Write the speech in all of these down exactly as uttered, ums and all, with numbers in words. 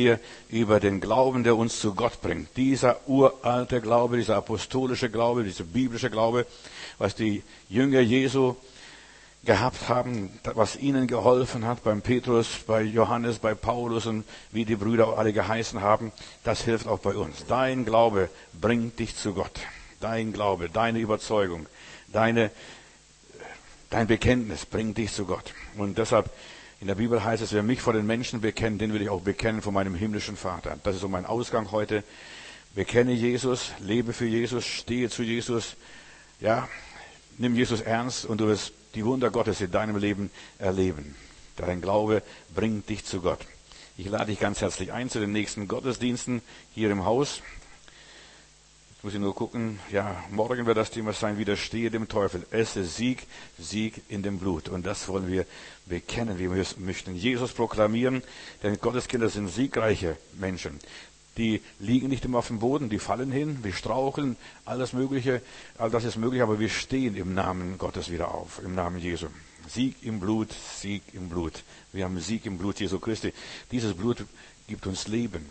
wir über den Glauben, der uns zu Gott bringt. Dieser uralte Glaube, dieser apostolische Glaube, dieser biblische Glaube, was die Jünger Jesu gehabt haben, was ihnen geholfen hat beim Petrus, bei Johannes, bei Paulus und wie die Brüder alle geheißen haben, das hilft auch bei uns. Dein Glaube bringt dich zu Gott. Dein Glaube, deine Überzeugung, deine, dein Bekenntnis bringt dich zu Gott. Und deshalb, in der Bibel heißt es, wer mich vor den Menschen bekennt, den will ich auch bekennen vor meinem himmlischen Vater. Das ist so mein Ausgang heute. Bekenne Jesus, lebe für Jesus, stehe zu Jesus. Ja, nimm Jesus ernst und du wirst die Wunder Gottes in deinem Leben erleben. Dein Glaube bringt dich zu Gott. Ich lade dich ganz herzlich ein zu den nächsten Gottesdiensten hier im Haus. Jetzt muss ich nur gucken, ja, morgen wird das Thema sein, widerstehe dem Teufel. Es ist Sieg, Sieg in dem Blut. Und das wollen wir bekennen. Wir möchten Jesus proklamieren, denn Gotteskinder sind siegreiche Menschen. Die liegen nicht immer auf dem Boden, die fallen hin, wir straucheln, alles Mögliche, all das ist möglich, aber wir stehen im Namen Gottes wieder auf, im Namen Jesu. Sieg im Blut, Sieg im Blut. Wir haben Sieg im Blut Jesu Christi. Dieses Blut gibt uns Leben.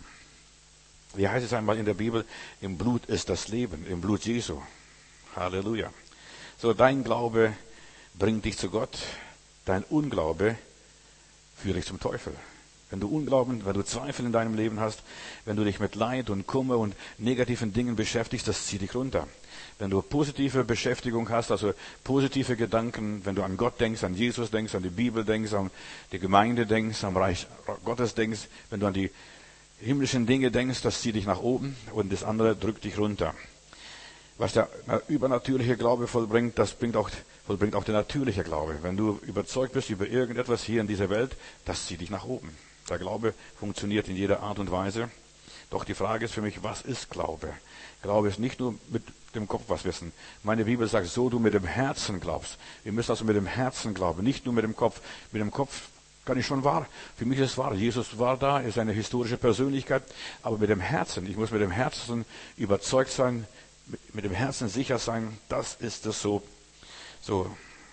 Wie heißt es einmal in der Bibel? Im Blut ist das Leben, im Blut Jesu. Halleluja. So, dein Glaube bringt dich zu Gott, dein Unglaube führt dich zum Teufel. Wenn du Unglauben, wenn du Zweifel in deinem Leben hast, wenn du dich mit Leid und Kummer und negativen Dingen beschäftigst, das zieht dich runter. Wenn du positive Beschäftigung hast, also positive Gedanken, wenn du an Gott denkst, an Jesus denkst, an die Bibel denkst, an die Gemeinde denkst, am Reich Gottes denkst, wenn du an die himmlischen Dinge denkst, das zieht dich nach oben und das andere drückt dich runter. Was der übernatürliche Glaube vollbringt, das bringt auch, vollbringt auch der natürliche Glaube. Wenn du überzeugt bist über irgendetwas hier in dieser Welt, das zieht dich nach oben. Der Glaube funktioniert in jeder Art und Weise. Doch die Frage ist für mich, was ist Glaube? Glaube ist nicht nur mit dem Kopf was wissen. Meine Bibel sagt, so du mit dem Herzen glaubst. Wir müssen also mit dem Herzen glauben, nicht nur mit dem Kopf. Mit dem Kopf kann ich schon wahr. Für mich ist es wahr. Jesus war da, ist eine historische Persönlichkeit. Aber mit dem Herzen, ich muss mit dem Herzen überzeugt sein, mit dem Herzen sicher sein, das ist es so. So.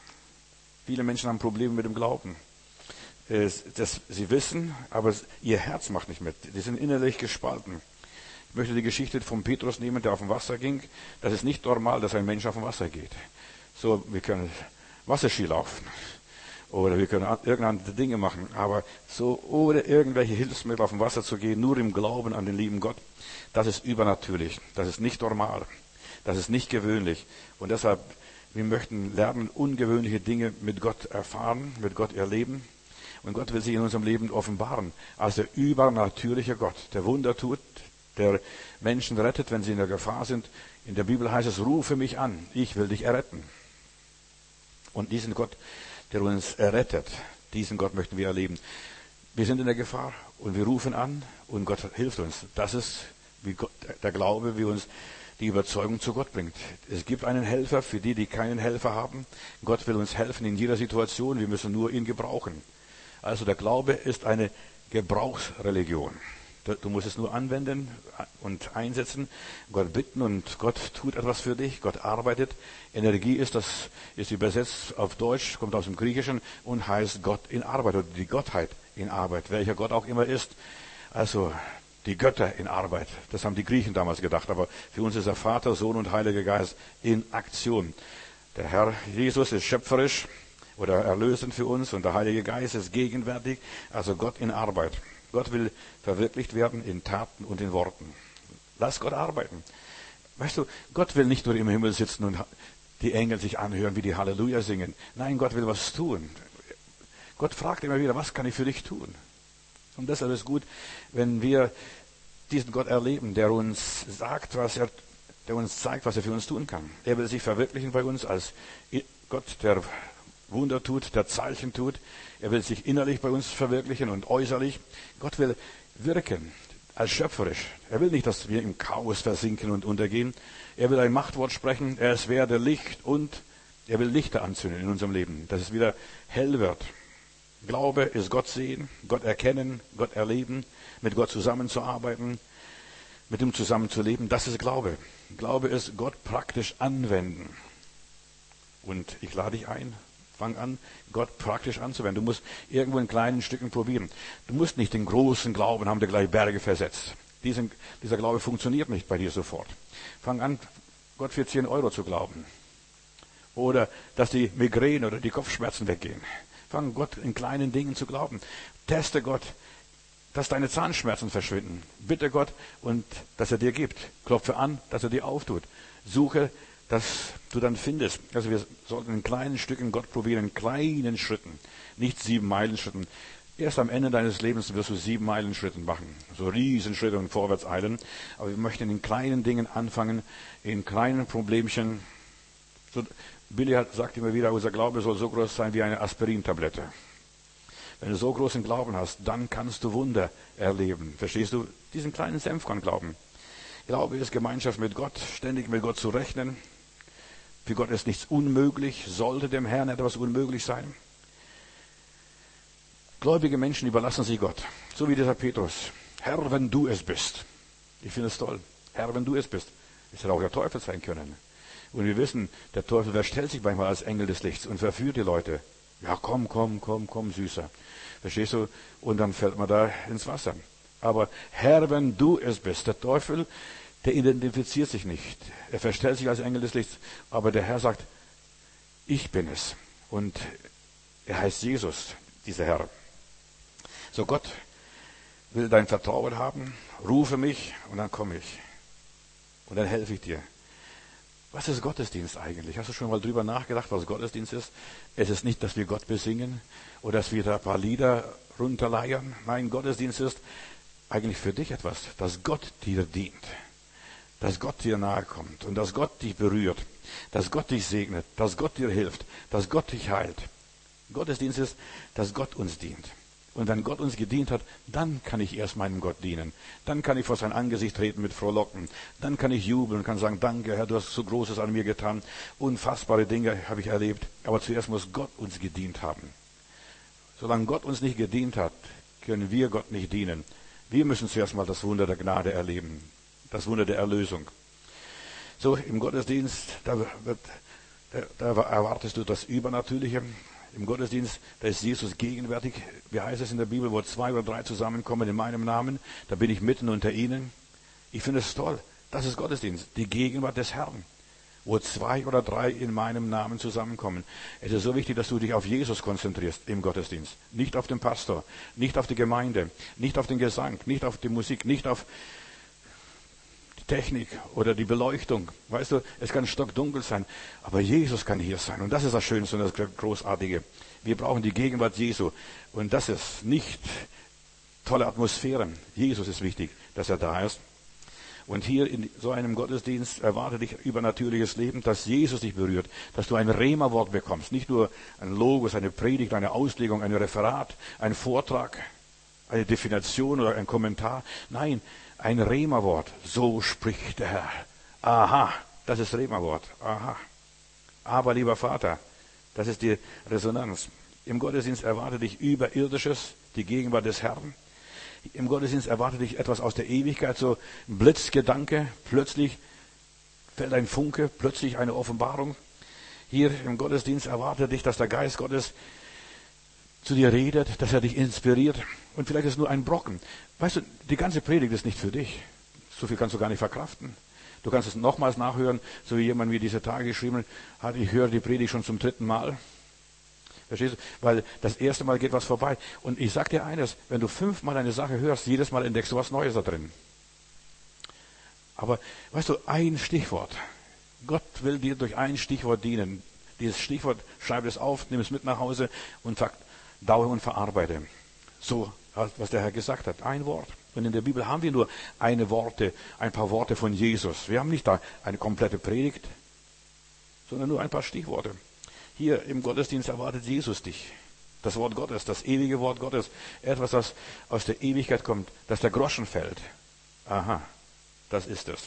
Viele Menschen haben Probleme mit dem Glauben. Das, sie wissen, aber ihr Herz macht nicht mit. Die sind innerlich gespalten. Ich möchte die Geschichte von Petrus nehmen, der auf dem Wasser ging. Das ist nicht normal, dass ein Mensch auf dem Wasser geht. So, wir können Wasserski laufen. Oder wir können irgendeine Dinge machen. Aber so ohne irgendwelche Hilfsmittel auf dem Wasser zu gehen, nur im Glauben an den lieben Gott, das ist übernatürlich. Das ist nicht normal. Das ist nicht gewöhnlich. Und deshalb, wir möchten lernen, ungewöhnliche Dinge mit Gott erfahren, mit Gott erleben. Und Gott will sich in unserem Leben offenbaren als der übernatürliche Gott, der Wunder tut, der Menschen rettet, wenn sie in der Gefahr sind. In der Bibel heißt es, rufe mich an, ich will dich erretten. Und diesen Gott, der uns errettet, diesen Gott möchten wir erleben. Wir sind in der Gefahr und wir rufen an und Gott hilft uns. Das ist wie Gott, der Glaube, wie uns die Überzeugung zu Gott bringt. Es gibt einen Helfer für die, die keinen Helfer haben. Gott will uns helfen in jeder Situation, wir müssen nur ihn gebrauchen. Also der Glaube ist eine Gebrauchsreligion. Du musst es nur anwenden und einsetzen, Gott bitten und Gott tut etwas für dich, Gott arbeitet. Energie ist, das ist übersetzt auf Deutsch, kommt aus dem Griechischen und heißt Gott in Arbeit oder die Gottheit in Arbeit, welcher Gott auch immer ist. Also die Götter in Arbeit, das haben die Griechen damals gedacht, aber für uns ist der Vater, Sohn und Heiliger Geist in Aktion. Der Herr Jesus ist schöpferisch oder erlösend für uns und der Heilige Geist ist gegenwärtig, also Gott in Arbeit. Gott will verwirklicht werden in Taten und in Worten. Lass Gott arbeiten. Weißt du, Gott will nicht nur im Himmel sitzen und die Engel sich anhören, wie die Halleluja singen. Nein, Gott will was tun. Gott fragt immer wieder, was kann ich für dich tun? Und deshalb ist gut, wenn wir diesen Gott erleben, der uns sagt, was er, der uns zeigt, was er für uns tun kann. Er will sich verwirklichen bei uns als Gott, der Wunder tut, der Zeichen tut. Er will sich innerlich bei uns verwirklichen und äußerlich. Gott will wirken als schöpferisch. Er will nicht, dass wir im Chaos versinken und untergehen. Er will ein Machtwort sprechen. Es werde Licht und er will Lichter anzünden in unserem Leben, dass es wieder hell wird. Glaube ist Gott sehen, Gott erkennen, Gott erleben, mit Gott zusammenzuarbeiten, mit ihm zusammenzuleben. Das ist Glaube. Glaube ist Gott praktisch anwenden. Und ich lade dich ein, Fang an, Gott praktisch anzuwenden. Du musst irgendwo in kleinen Stücken probieren. Du musst nicht den großen Glauben haben, der gleich Berge versetzt. Diesen, dieser Glaube funktioniert nicht bei dir sofort. Fang an, Gott für zehn Euro zu glauben. Oder, dass die Migräne oder die Kopfschmerzen weggehen. Fang Gott in kleinen Dingen zu glauben. Teste Gott, dass deine Zahnschmerzen verschwinden. Bitte Gott, und dass er dir gibt. Klopfe an, dass er dir auftut. Suche, dass du dann findest. Also wir sollten in kleinen Stücken Gott probieren, in kleinen Schritten. Nicht sieben Meilen Schritten. Erst am Ende deines Lebens wirst du sieben Meilen Schritten machen. So Riesenschritte und vorwärts eilen. Aber wir möchten in kleinen Dingen anfangen, in kleinen Problemchen. So, Billy hat, sagt immer wieder, unser Glaube soll so groß sein wie eine Aspirintablette. Wenn du so großen Glauben hast, dann kannst du Wunder erleben. Verstehst du? Diesen kleinen Senfkorn glauben. Glaube ist Gemeinschaft mit Gott, ständig mit Gott zu rechnen. Für Gott ist nichts unmöglich. Sollte dem Herrn etwas unmöglich sein? Gläubige Menschen überlassen sich Gott. So wie dieser Petrus. Herr, wenn du es bist. Ich finde es toll. Herr, wenn du es bist. Es hätte auch der Teufel sein können. Und wir wissen, der Teufel verstellt sich manchmal als Engel des Lichts und verführt die Leute. Ja, komm, komm, komm, komm, Süßer. Verstehst du? Und dann fällt man da ins Wasser. Aber Herr, wenn du es bist, der Teufel, der identifiziert sich nicht. Er verstellt sich als Engel des Lichts. Aber der Herr sagt, ich bin es. Und er heißt Jesus, dieser Herr. So, Gott will dein Vertrauen haben. Rufe mich und dann komme ich. Und dann helfe ich dir. Was ist Gottesdienst eigentlich? Hast du schon mal drüber nachgedacht, was Gottesdienst ist? Es ist nicht, dass wir Gott besingen oder dass wir da ein paar Lieder runterleiern. Nein, Gottesdienst ist eigentlich für dich etwas, dass Gott dir dient. Dass Gott dir nahe kommt und dass Gott dich berührt. Dass Gott dich segnet. Dass Gott dir hilft. Dass Gott dich heilt. Gottesdienst ist, dass Gott uns dient. Und wenn Gott uns gedient hat, dann kann ich erst meinem Gott dienen. Dann kann ich vor sein Angesicht treten mit Frohlocken. Dann kann ich jubeln und kann sagen, danke Herr, du hast so Großes an mir getan. Unfassbare Dinge habe ich erlebt. Aber zuerst muss Gott uns gedient haben. Solange Gott uns nicht gedient hat, können wir Gott nicht dienen. Wir müssen zuerst mal das Wunder der Gnade erleben. Das Wunder der Erlösung. So, im Gottesdienst, da, wird, da, da erwartest du das Übernatürliche. Im Gottesdienst, da ist Jesus gegenwärtig. Wie heißt es in der Bibel, wo zwei oder drei zusammenkommen in meinem Namen, da bin ich mitten unter ihnen. Ich finde es toll. Das ist Gottesdienst, die Gegenwart des Herrn, wo zwei oder drei in meinem Namen zusammenkommen. Es ist so wichtig, dass du dich auf Jesus konzentrierst im Gottesdienst. Nicht auf den Pastor, nicht auf die Gemeinde, nicht auf den Gesang, nicht auf die Musik, nicht auf die Technik oder die Beleuchtung. Weißt du, es kann stockdunkel sein, aber Jesus kann hier sein. Und das ist das Schönste und das Großartige. Wir brauchen die Gegenwart Jesu. Und das ist nicht tolle Atmosphäre. Jesus ist wichtig, dass er da ist. Und hier in so einem Gottesdienst erwarte dich übernatürliches Leben, dass Jesus dich berührt, dass du ein Rema-Wort bekommst. Nicht nur ein Logos, eine Predigt, eine Auslegung, ein Referat, ein Vortrag, eine Definition oder ein Kommentar. Nein, ein Rema-Wort. So spricht der Herr. Aha, das ist Rema-Wort. Aha. Aber, lieber Vater, das ist die Resonanz. Im Gottesdienst erwarte dich Überirdisches, die Gegenwart des Herrn. Im Gottesdienst erwarte dich etwas aus der Ewigkeit, so ein Blitzgedanke. Plötzlich fällt ein Funke, plötzlich eine Offenbarung. Hier im Gottesdienst erwarte dich, dass der Geist Gottes zu dir redet, dass er dich inspiriert. Und vielleicht ist es nur ein Brocken. Weißt du, die ganze Predigt ist nicht für dich. So viel kannst du gar nicht verkraften. Du kannst es nochmals nachhören, so wie jemand mir diese Tage geschrieben hat, ich höre die Predigt schon zum dritten Mal. Verstehst du? Weil das erste Mal geht was vorbei. Und ich sag dir eines, wenn du fünfmal eine Sache hörst, jedes Mal entdeckst du was Neues da drin. Aber, weißt du, ein Stichwort. Gott will dir durch ein Stichwort dienen. Dieses Stichwort, schreib es auf, nimm es mit nach Hause und verdaue und verarbeite. So, was der Herr gesagt hat. Ein Wort. Und in der Bibel haben wir nur eine Worte, ein paar Worte von Jesus. Wir haben nicht da eine komplette Predigt, sondern nur ein paar Stichworte. Hier im Gottesdienst erwartet Jesus dich. Das Wort Gottes, das ewige Wort Gottes. Etwas, das aus der Ewigkeit kommt, dass der Groschen fällt. Aha, das ist es.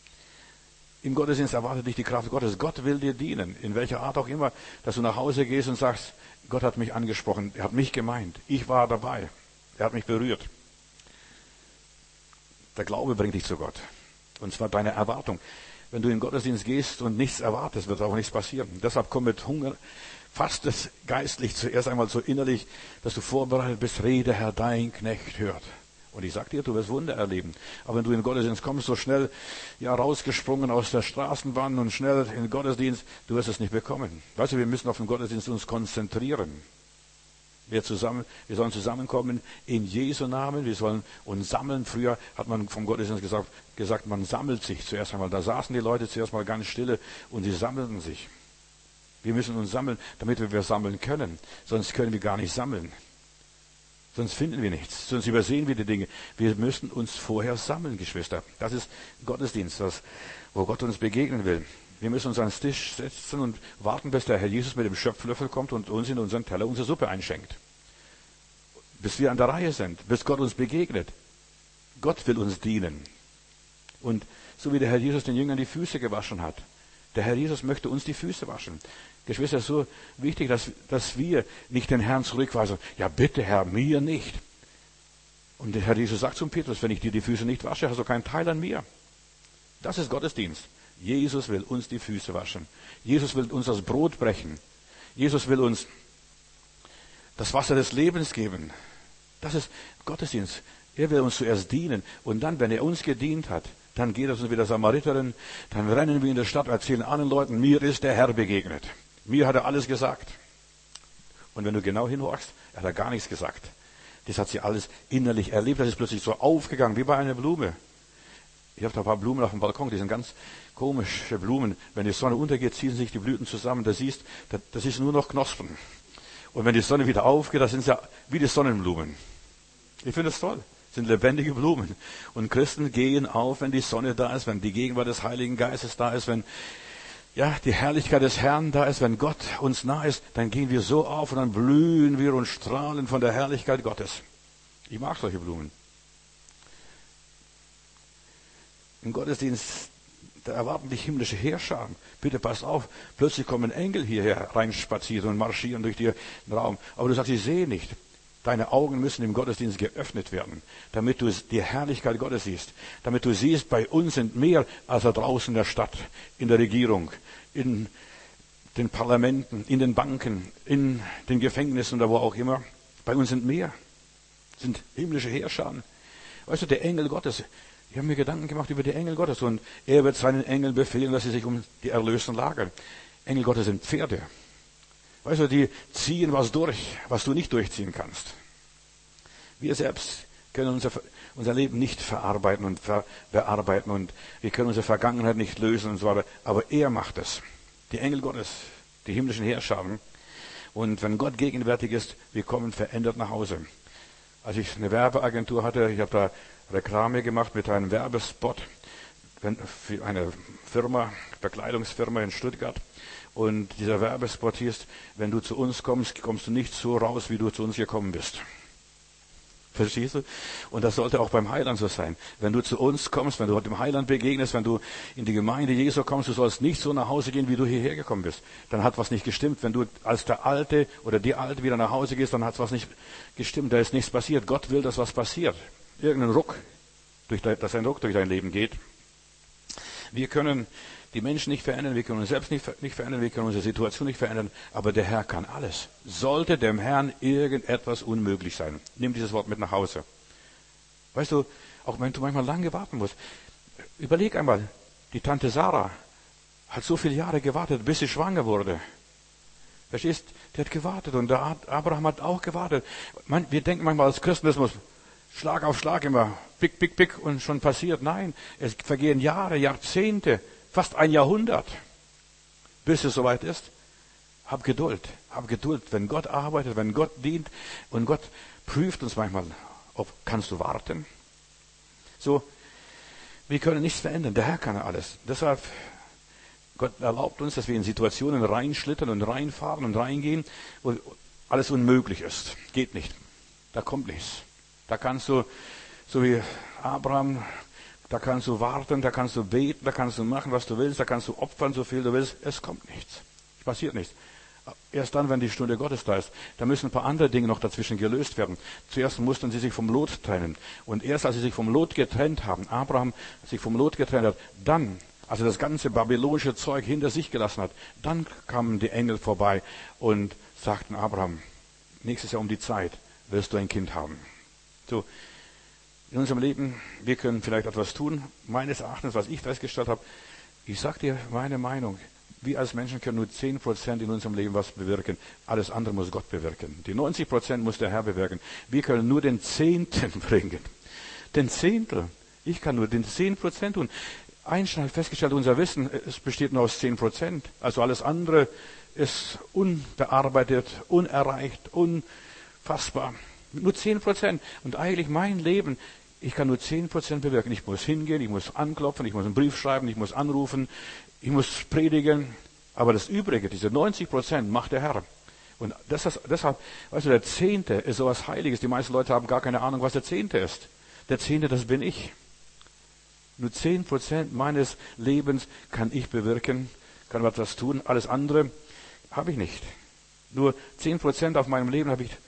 Im Gottesdienst erwartet dich die Kraft Gottes. Gott will dir dienen, in welcher Art auch immer, dass du nach Hause gehst und sagst, Gott hat mich angesprochen, er hat mich gemeint, ich war dabei, er hat mich berührt. Der Glaube bringt dich zu Gott. Und zwar deine Erwartung. Wenn du in den Gottesdienst gehst und nichts erwartest, wird auch nichts passieren. Deshalb komm mit Hunger, fastet geistlich zuerst einmal so innerlich, dass du vorbereitet bist, rede Herr, dein Knecht hört. Und ich sag dir, du wirst Wunder erleben. Aber wenn du in den Gottesdienst kommst, so schnell, ja, rausgesprungen aus der Straßenbahn und schnell in den Gottesdienst, du wirst es nicht bekommen. Weißt du, wir müssen auf den Gottesdienst uns konzentrieren. Wir, zusammen, wir sollen zusammenkommen in Jesu Namen, wir sollen uns sammeln. Früher hat man vom Gottesdienst gesagt, gesagt, man sammelt sich zuerst einmal. Da saßen die Leute zuerst mal ganz stille und sie sammelten sich. Wir müssen uns sammeln, damit wir sammeln können. Sonst können wir gar nicht sammeln. Sonst finden wir nichts, sonst übersehen wir die Dinge. Wir müssen uns vorher sammeln, Geschwister. Das ist Gottesdienst, das, wo Gott uns begegnen will. Wir müssen uns an den Tisch setzen und warten, bis der Herr Jesus mit dem Schöpflöffel kommt und uns in unseren Teller unsere Suppe einschenkt. Bis wir an der Reihe sind, bis Gott uns begegnet. Gott will uns dienen. Und so wie der Herr Jesus den Jüngern die Füße gewaschen hat, der Herr Jesus möchte uns die Füße waschen. Geschwister, es ist so wichtig, dass, dass wir nicht den Herrn zurückweisen. Ja, bitte, Herr, mir nicht. Und der Herr Jesus sagt zum Petrus, wenn ich dir die Füße nicht wasche, hast du keinen Teil an mir. Das ist Gottesdienst. Jesus will uns die Füße waschen. Jesus will uns das Brot brechen. Jesus will uns das Wasser des Lebens geben. Das ist Gottesdienst. Er will uns zuerst dienen. Und dann, wenn er uns gedient hat, dann geht es uns wie der Samariterin, dann rennen wir in der Stadt, erzählen anderen Leuten, mir ist der Herr begegnet. Mir hat er alles gesagt. Und wenn du genau hinhorchst, er hat er gar nichts gesagt. Das hat sie alles innerlich erlebt. Das ist plötzlich so aufgegangen, wie bei einer Blume. Ich habe da ein paar Blumen auf dem Balkon, die sind ganz komische Blumen. Wenn die Sonne untergeht, ziehen sich die Blüten zusammen. Da siehst, das ist nur noch Knospen. Und wenn die Sonne wieder aufgeht, das sind ja wie die Sonnenblumen. Ich finde das toll. Das sind lebendige Blumen. Und Christen gehen auf, wenn die Sonne da ist, wenn die Gegenwart des Heiligen Geistes da ist, wenn ja, die Herrlichkeit des Herrn da ist, wenn Gott uns nah ist, dann gehen wir so auf und dann blühen wir und strahlen von der Herrlichkeit Gottes. Ich mag solche Blumen. Im Gottesdienst, da erwarten dich himmlische Heerscharen. Bitte passt auf, plötzlich kommen Engel hierher reinspazieren und marschieren durch den Raum. Aber du sagst, ich sehe nicht. Deine Augen müssen im Gottesdienst geöffnet werden, damit du die Herrlichkeit Gottes siehst. Damit du siehst, bei uns sind mehr als da draußen in der Stadt, in der Regierung, in den Parlamenten, in den Banken, in den Gefängnissen oder wo auch immer. Bei uns sind mehr, sind himmlische Heerscharen. Weißt du, der Engel Gottes, ich habe mir Gedanken gemacht über die Engel Gottes und er wird seinen Engeln befehlen, dass sie sich um die Erlösten lagern. Engel Gottes sind Pferde. Weißt du, die ziehen was durch, was du nicht durchziehen kannst. Wir selbst können unser, unser Leben nicht verarbeiten und ver, bearbeiten und wir können unsere Vergangenheit nicht lösen und so weiter. Aber er macht es. Die Engel Gottes, die himmlischen Heerscharen. Und wenn Gott gegenwärtig ist, wir kommen verändert nach Hause. Als ich eine Werbeagentur hatte, ich habe da Reklame gemacht mit einem Werbespot für eine Firma, Bekleidungsfirma in Stuttgart. Und dieser Werbespot hieß, wenn du zu uns kommst, kommst du nicht so raus, wie du zu uns gekommen bist. Verstehst du? Und das sollte auch beim Heiland so sein. Wenn du zu uns kommst, wenn du dem Heiland begegnest, wenn du in die Gemeinde Jesu kommst, du sollst nicht so nach Hause gehen, wie du hierher gekommen bist. Dann hat was nicht gestimmt. Wenn du als der Alte oder die Alte wieder nach Hause gehst, dann hat was nicht gestimmt. Da ist nichts passiert. Gott will, dass was passiert. Irgendein Ruck, durch dein, dass ein Ruck durch dein Leben geht. Wir können die Menschen nicht verändern, wir können uns selbst nicht, nicht verändern, wir können unsere Situation nicht verändern, aber der Herr kann alles. Sollte dem Herrn irgendetwas unmöglich sein, nimm dieses Wort mit nach Hause. Weißt du, auch wenn du manchmal lange warten musst, überleg einmal, die Tante Sarah hat so viele Jahre gewartet, bis sie schwanger wurde. Verstehst? Die hat gewartet und der Abraham hat auch gewartet. Man, wir denken manchmal als Christen, das muss Schlag auf Schlag immer, pick, pick, pick und schon passiert. Nein, es vergehen Jahre, Jahrzehnte, fast ein Jahrhundert, bis es soweit ist. Hab Geduld, hab Geduld. Wenn Gott arbeitet, wenn Gott dient und Gott prüft uns manchmal, ob kannst du warten. So, wir können nichts verändern. Der Herr kann alles. Deshalb Gott erlaubt uns, dass wir in Situationen reinschlittern und reinfahren und reingehen, wo alles unmöglich ist. Geht nicht. Da kommt nichts. Da kannst du, so wie Abraham, da kannst du warten, da kannst du beten, da kannst du machen, was du willst, da kannst du opfern, so viel du willst. Es kommt nichts. Es passiert nichts. Erst dann, wenn die Stunde Gottes da ist, da müssen ein paar andere Dinge noch dazwischen gelöst werden. Zuerst mussten sie sich vom Lot trennen. Und erst als sie sich vom Lot getrennt haben, Abraham sich vom Lot getrennt hat, dann als er das ganze babylonische Zeug hinter sich gelassen hat, dann kamen die Engel vorbei und sagten Abraham, nächstes Jahr um die Zeit wirst du ein Kind haben. So, in unserem Leben, wir können vielleicht etwas tun. Meines Erachtens, was ich festgestellt habe, ich sage dir meine Meinung, wir als Menschen können nur zehn Prozent in unserem Leben was bewirken. Alles andere muss Gott bewirken. Die neunzig Prozent muss der Herr bewirken. Wir können nur den Zehnten bringen. Den Zehntel. Ich kann nur den zehn Prozent tun. Einstein hat festgestellt, unser Wissen, es besteht nur aus zehn Prozent. Also alles andere ist unbearbeitet, unerreicht, unfassbar. Nur zehn Prozent. Und eigentlich mein Leben, ich kann nur zehn Prozent bewirken. Ich muss hingehen, ich muss anklopfen, ich muss einen Brief schreiben, ich muss anrufen, ich muss predigen. Aber das Übrige, diese neunzig Prozent, macht der Herr. Und das ist, deshalb, weißt du, der Zehnte ist sowas Heiliges. Die meisten Leute haben gar keine Ahnung, was der Zehnte ist. Der Zehnte, das bin ich. Nur zehn Prozent meines Lebens kann ich bewirken, kann etwas tun. Alles andere habe ich nicht. Nur zehn Prozent auf meinem Leben habe ich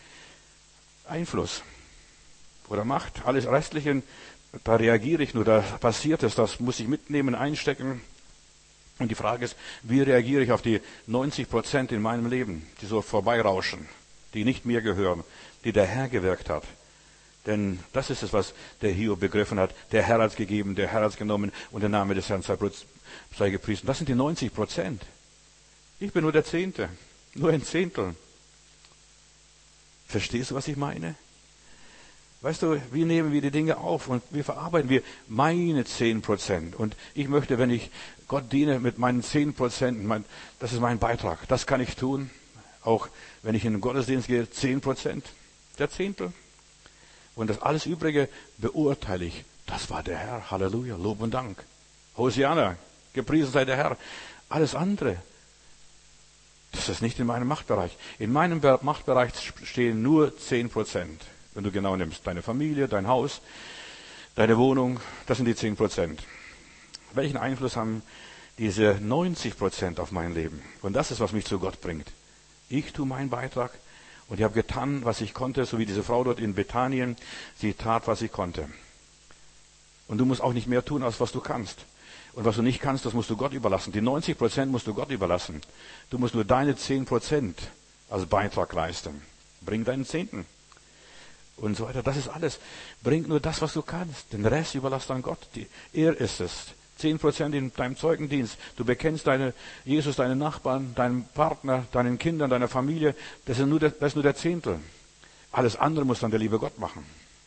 Einfluss oder Macht. Alles Restliche, da reagiere ich nur, da passiert es, das muss ich mitnehmen, einstecken. Und die Frage ist, wie reagiere ich auf die neunzig Prozent in meinem Leben, die so vorbeirauschen, die nicht mir gehören, die der Herr gewirkt hat. Denn das ist es, was der Hiob begriffen hat. Der Herr hat es gegeben, der Herr hat es genommen und der Name des Herrn sei, sei gepriesen. Das sind die neunzig Prozent. Ich bin nur der Zehnte, nur ein Zehntel. Verstehst du, was ich meine? Weißt du, wie nehmen wir die Dinge auf und wie verarbeiten wir meine zehn Prozent? Und ich möchte, wenn ich Gott diene mit meinen zehn Prozent, mein, das ist mein Beitrag, das kann ich tun. Auch wenn ich in den Gottesdienst gehe, zehn Prozent, der Zehntel. Und das alles Übrige beurteile ich. Das war der Herr. Halleluja, Lob und Dank. Hosianna, gepriesen sei der Herr. Alles andere, das ist nicht in meinem Machtbereich. In meinem Machtbereich stehen nur zehn Prozent. Wenn du genau nimmst, deine Familie, dein Haus, deine Wohnung, das sind die zehn Prozent. Welchen Einfluss haben diese neunzig Prozent auf mein Leben? Und das ist, was mich zu Gott bringt. Ich tue meinen Beitrag und ich habe getan, was ich konnte, so wie diese Frau dort in Bethanien, sie tat, was sie konnte. Und du musst auch nicht mehr tun, als was du kannst. Und was du nicht kannst, das musst du Gott überlassen. Die neunzig Prozent musst du Gott überlassen. Du musst nur deine zehn Prozent als Beitrag leisten. Bring deinen Zehnten. Und so weiter. Das ist alles. Bring nur das, was du kannst. Den Rest überlass dann Gott. Die, er ist es. Zehn Prozent in deinem Zeugendienst. Du bekennst deine, Jesus, deinen Nachbarn, deinen Partner, deinen Kindern, deiner Familie. Das ist nur der, das ist nur der Zehntel. Alles andere muss dann der liebe Gott machen.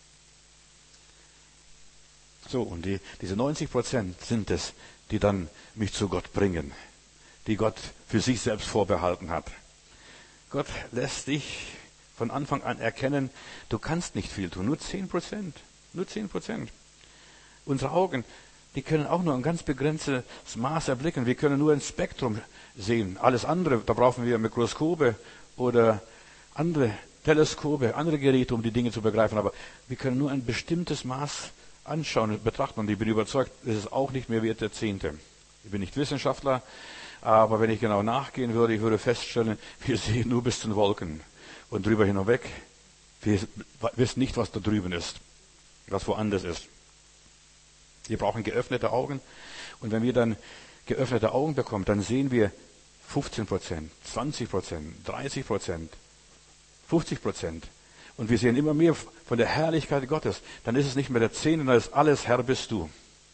So, und die, diese neunzig Prozent sind es, die dann mich zu Gott bringen. Die Gott für sich selbst vorbehalten hat. Gott lässt dich von Anfang an erkennen, du kannst nicht viel tun. Nur zehn Prozent. Nur zehn Prozent. Unsere Augen, die können auch nur ein ganz begrenztes Maß erblicken. Wir können nur ein Spektrum sehen. Alles andere, da brauchen wir Mikroskope oder andere Teleskope, andere Geräte, um die Dinge zu begreifen. Aber wir können nur ein bestimmtes Maß anschauen und betrachten. Und ich bin überzeugt, es ist auch nicht mehr wert der Zehnte. Ich bin nicht Wissenschaftler, aber wenn ich genau nachgehen würde, ich würde feststellen, wir sehen nur bis zu den Wolken. Und drüber hinweg, wir wissen nicht, was da drüben ist, was woanders ist. Wir brauchen geöffnete Augen. Und wenn wir dann geöffnete Augen bekommen, dann sehen wir fünfzehn Prozent, zwanzig Prozent, dreißig Prozent, fünfzig Prozent. Und wir sehen immer mehr von der Herrlichkeit Gottes. Dann ist es nicht mehr der Zehnte, dann ist alles, Herr, bist du.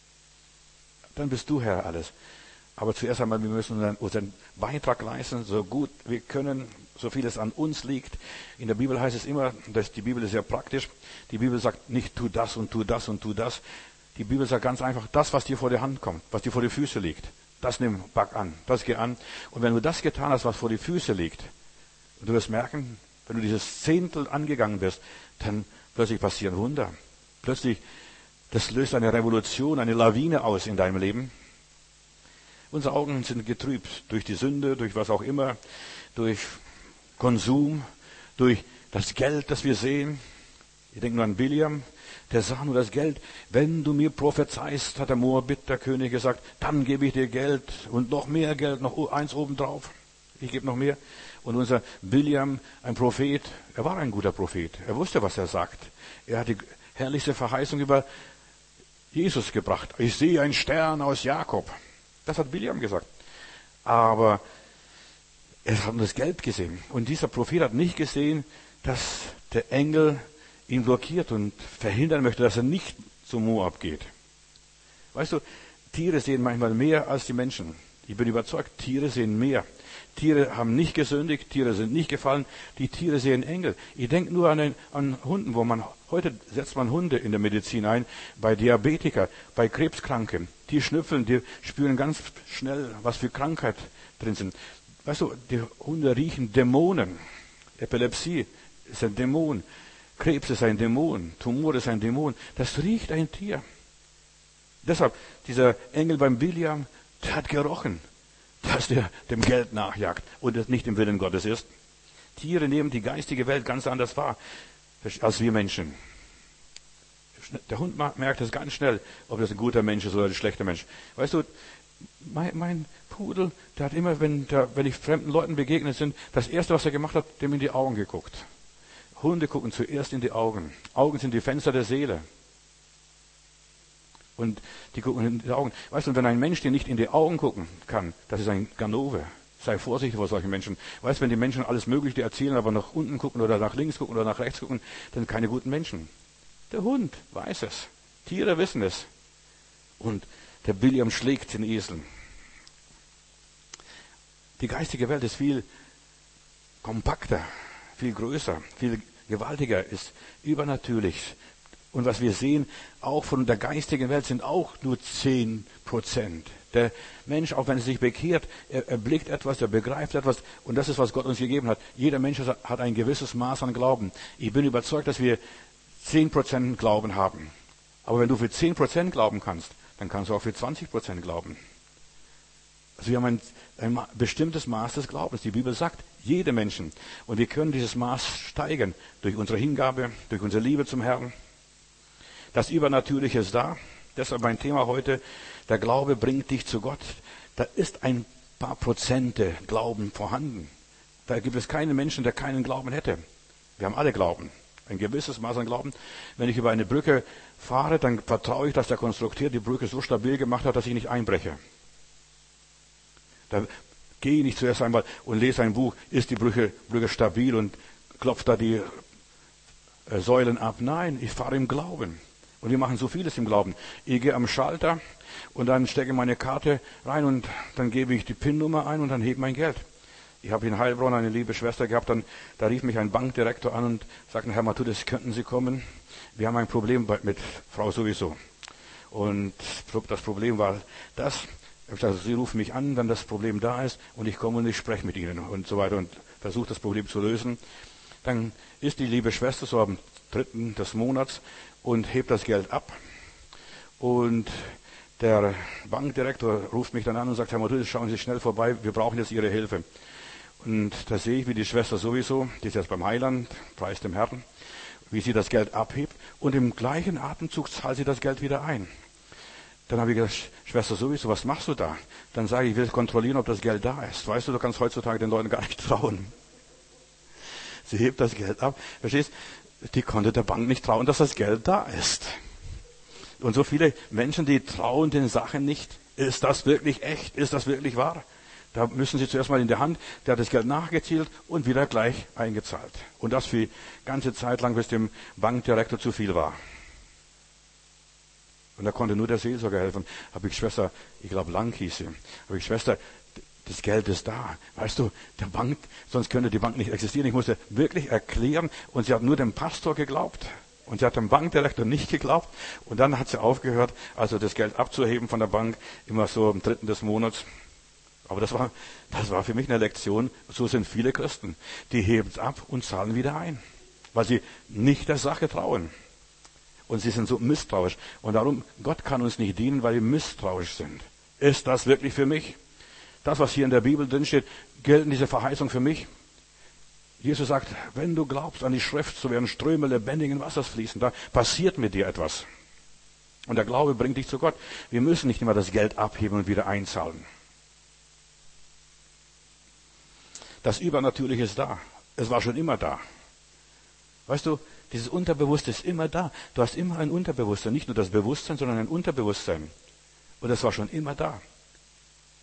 Dann bist du, Herr, alles. Aber zuerst einmal, wir müssen unseren Beitrag leisten, so gut wir können, so viel es an uns liegt. In der Bibel heißt es immer, dass die Bibel ist sehr praktisch. Die Bibel sagt nicht, tu das und tu das und tu das. Die Bibel sagt ganz einfach, das, was dir vor die Hand kommt, was dir vor die Füße liegt, das nimm, pack an, das geh an. Und wenn du das getan hast, was vor die Füße liegt, und du wirst merken, wenn du dieses Zehntel angegangen bist, dann plötzlich passieren Wunder. Plötzlich, das löst eine Revolution, eine Lawine aus in deinem Leben. Unsere Augen sind getrübt durch die Sünde, durch was auch immer, durch Konsum, durch das Geld, das wir sehen. Ich denke nur an Biliam, der sah nur das Geld. Wenn du mir prophezeist, hat der Moabit, der König, gesagt, dann gebe ich dir Geld und noch mehr Geld, noch eins obendrauf. Ich gebe noch mehr. Und unser Biliam, ein Prophet, er war ein guter Prophet. Er wusste, was er sagt. Er hat die herrlichste Verheißung über Jesus gebracht. Ich sehe einen Stern aus Jakob. Das hat Biliam gesagt. Aber er hat nur das Geld gesehen. Und dieser Prophet hat nicht gesehen, dass der Engel ihn blockiert und verhindern möchte, dass er nicht zu Moab geht. Weißt du, Tiere sehen manchmal mehr als die Menschen. Ich bin überzeugt, Tiere sehen mehr. Tiere haben nicht gesündigt, Tiere sind nicht gefallen, die Tiere sehen Engel. Ich denke nur an, den, an Hunden, wo man, heute setzt man Hunde in der Medizin ein, bei Diabetiker, bei Krebskranken. Die schnüffeln, die spüren ganz schnell, was für Krankheit drin sind. Weißt du, die Hunde riechen Dämonen. Epilepsie ist ein Dämon. Krebs ist ein Dämon. Tumor ist ein Dämon. Das riecht ein Tier. Deshalb, dieser Engel beim Biliam, der hat gerochen, dass der dem Geld nachjagt und es nicht im Willen Gottes ist. Tiere nehmen die geistige Welt ganz anders wahr als wir Menschen. Der Hund merkt es ganz schnell, ob das ein guter Mensch ist oder ein schlechter Mensch. Weißt du, mein, mein Pudel, der hat immer, wenn, der, wenn ich fremden Leuten begegnet sind, das Erste, was er gemacht hat, dem in die Augen geguckt. Hunde gucken zuerst in die Augen. Augen sind die Fenster der Seele. Und die gucken in die Augen. Weißt du, wenn ein Mensch dir nicht in die Augen gucken kann, das ist ein Ganove. Sei vorsichtig vor solchen Menschen. Weißt du, wenn die Menschen alles Mögliche erzählen, aber nach unten gucken oder nach links gucken oder nach rechts gucken, dann sind keine guten Menschen. Der Hund weiß es. Tiere wissen es. Und der Biliam schlägt den Esel. Die geistige Welt ist viel kompakter, viel größer, viel gewaltiger, ist übernatürlich. Und was wir sehen, auch von der geistigen Welt sind auch nur zehn Prozent. Der Mensch, auch wenn er sich bekehrt, er erblickt etwas, er begreift etwas. Und das ist, was Gott uns gegeben hat. Jeder Mensch hat ein gewisses Maß an Glauben. Ich bin überzeugt, dass wir zehn Prozent Glauben haben. Aber wenn du für zehn Prozent glauben kannst, dann kannst du auch für zwanzig Prozent glauben. Also wir haben ein, ein bestimmtes Maß des Glaubens. Die Bibel sagt, jede Menschen. Und wir können dieses Maß steigern durch unsere Hingabe, durch unsere Liebe zum Herrn. Das Übernatürliche ist da. Deshalb mein Thema heute, der Glaube bringt dich zu Gott. Da ist ein paar Prozente Glauben vorhanden. Da gibt es keinen Menschen, der keinen Glauben hätte. Wir haben alle Glauben. Ein gewisses Maß an Glauben. Wenn ich über eine Brücke fahre, dann vertraue ich, dass der Konstrukteur die Brücke so stabil gemacht hat, dass ich nicht einbreche. Da gehe ich nicht zuerst einmal und lese ein Buch, ist die Brücke, Brücke stabil und klopfe da die äh, Säulen ab. Nein, ich fahre im Glauben. Und wir machen so vieles im Glauben. Ich gehe am Schalter und dann stecke meine Karte rein und dann gebe ich die PIN-Nummer ein und dann hebe mein Geld. Ich habe in Heilbronn eine liebe Schwester gehabt, dann, da rief mich ein Bankdirektor an und sagte, Herr Matthäus, könnten Sie kommen? Wir haben ein Problem bei, mit Frau sowieso. Und das Problem war das, also Sie rufen mich an, wenn das Problem da ist und ich komme und ich spreche mit Ihnen und so weiter und versuche das Problem zu lösen. Dann ist die liebe Schwester so am dritten des Monats und hebt das Geld ab. Und der Bankdirektor ruft mich dann an und sagt, Herr Matthäus, schauen Sie schnell vorbei, wir brauchen jetzt Ihre Hilfe. Und da sehe ich, wie die Schwester sowieso, die ist jetzt beim Heiland, preis dem Herrn, wie sie das Geld abhebt und im gleichen Atemzug zahlt sie das Geld wieder ein. Dann habe ich gesagt, Schwester sowieso, was machst du da? Dann sage ich, ich will kontrollieren, ob das Geld da ist. Weißt du, du kannst heutzutage den Leuten gar nicht trauen. Sie hebt das Geld ab. Verstehst? Die konnte der Bank nicht trauen, dass das Geld da ist. Und so viele Menschen, die trauen den Sachen nicht. Ist das wirklich echt? Ist das wirklich wahr? Da müssen sie zuerst mal in der Hand, der hat das Geld nachgezählt und wieder gleich eingezahlt. Und das für ganze Zeit lang, bis dem Bankdirektor zu viel war. Und da konnte nur der Seelsorger helfen. Habe ich Schwester, ich glaube Lang hieß sie, habe ich Schwester, das Geld ist da. Weißt du, der Bank, sonst könnte die Bank nicht existieren. Ich musste wirklich erklären und sie hat nur dem Pastor geglaubt. Und sie hat dem Bankdirektor nicht geglaubt. Und dann hat sie aufgehört, also das Geld abzuheben von der Bank, immer so am dritten des Monats. Aber das war, das war für mich eine Lektion. So sind viele Christen. Die heben es ab und zahlen wieder ein. Weil sie nicht der Sache trauen. Und sie sind so misstrauisch. Und darum, Gott kann uns nicht dienen, weil wir misstrauisch sind. Ist das wirklich für mich? Das, was hier in der Bibel drin steht, gelten diese Verheißung für mich? Jesus sagt, wenn du glaubst an die Schrift, so werden Ströme lebendigen Wassers fließen. Da passiert mit dir etwas. Und der Glaube bringt dich zu Gott. Wir müssen nicht immer das Geld abheben und wieder einzahlen. Das Übernatürliche ist da. Es war schon immer da. Weißt du, dieses Unterbewusste ist immer da. Du hast immer ein Unterbewusstsein. Nicht nur das Bewusstsein, sondern ein Unterbewusstsein. Und das war schon immer da.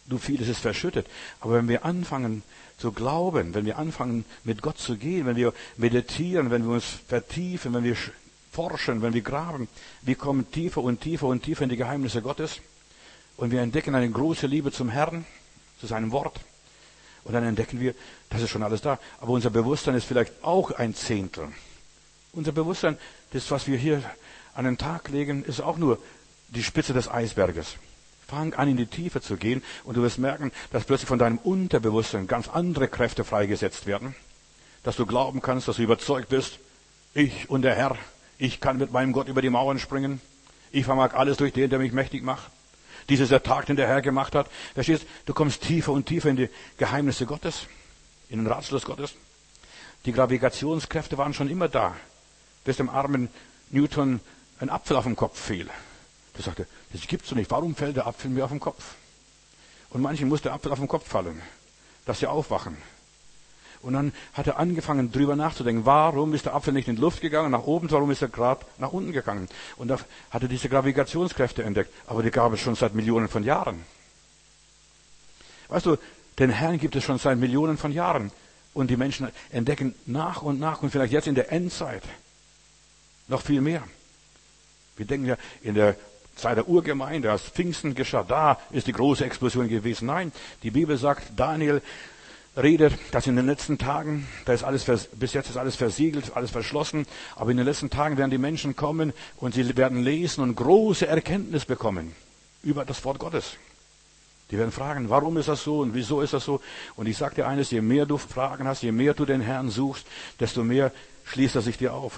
Du, vieles ist verschüttet. Aber wenn wir anfangen zu glauben, wenn wir anfangen mit Gott zu gehen, wenn wir meditieren, wenn wir uns vertiefen, wenn wir forschen, wenn wir graben, wir kommen tiefer und tiefer und tiefer in die Geheimnisse Gottes und wir entdecken eine große Liebe zum Herrn, zu seinem Wort. Und dann entdecken wir, das ist schon alles da. Aber unser Bewusstsein ist vielleicht auch ein Zehntel. Unser Bewusstsein, das, was wir hier an den Tag legen, ist auch nur die Spitze des Eisberges. Fang an, in die Tiefe zu gehen und du wirst merken, dass plötzlich von deinem Unterbewusstsein ganz andere Kräfte freigesetzt werden. Dass du glauben kannst, dass du überzeugt bist, ich und der Herr, ich kann mit meinem Gott über die Mauern springen. Ich vermag alles durch den, der mich mächtig macht. Dies ist der Tag, den der Herr gemacht hat. Verstehst du? Du kommst tiefer und tiefer in die Geheimnisse Gottes, in den Ratschluss Gottes. Die Gravitationskräfte waren schon immer da, bis dem armen Newton ein Apfel auf dem Kopf fiel. Der sagte, das gibt's doch nicht. Warum fällt der Apfel mir auf den Kopf? Und manchen muss der Apfel auf den Kopf fallen, dass sie aufwachen. Und dann hat er angefangen, drüber nachzudenken. Warum ist der Apfel nicht in die Luft gegangen, nach oben? Warum ist er gerade nach unten gegangen? Und da hat er diese Gravitationskräfte entdeckt. Aber die gab es schon seit Millionen von Jahren. Weißt du, den Herrn gibt es schon seit Millionen von Jahren. Und die Menschen entdecken nach und nach und vielleicht jetzt in der Endzeit noch viel mehr. Wir denken ja, in der Zeit der Urgemeinde, als Pfingsten geschah, da ist die große Explosion gewesen. Nein, die Bibel sagt, Daniel redet, dass in den letzten Tagen, da ist alles, bis jetzt ist alles versiegelt, alles verschlossen, aber in den letzten Tagen werden die Menschen kommen und sie werden lesen und große Erkenntnis bekommen über das Wort Gottes. Die werden fragen, warum ist das so und wieso ist das so? Und ich sage dir eines, je mehr du Fragen hast, je mehr du den Herrn suchst, desto mehr schließt er sich dir auf.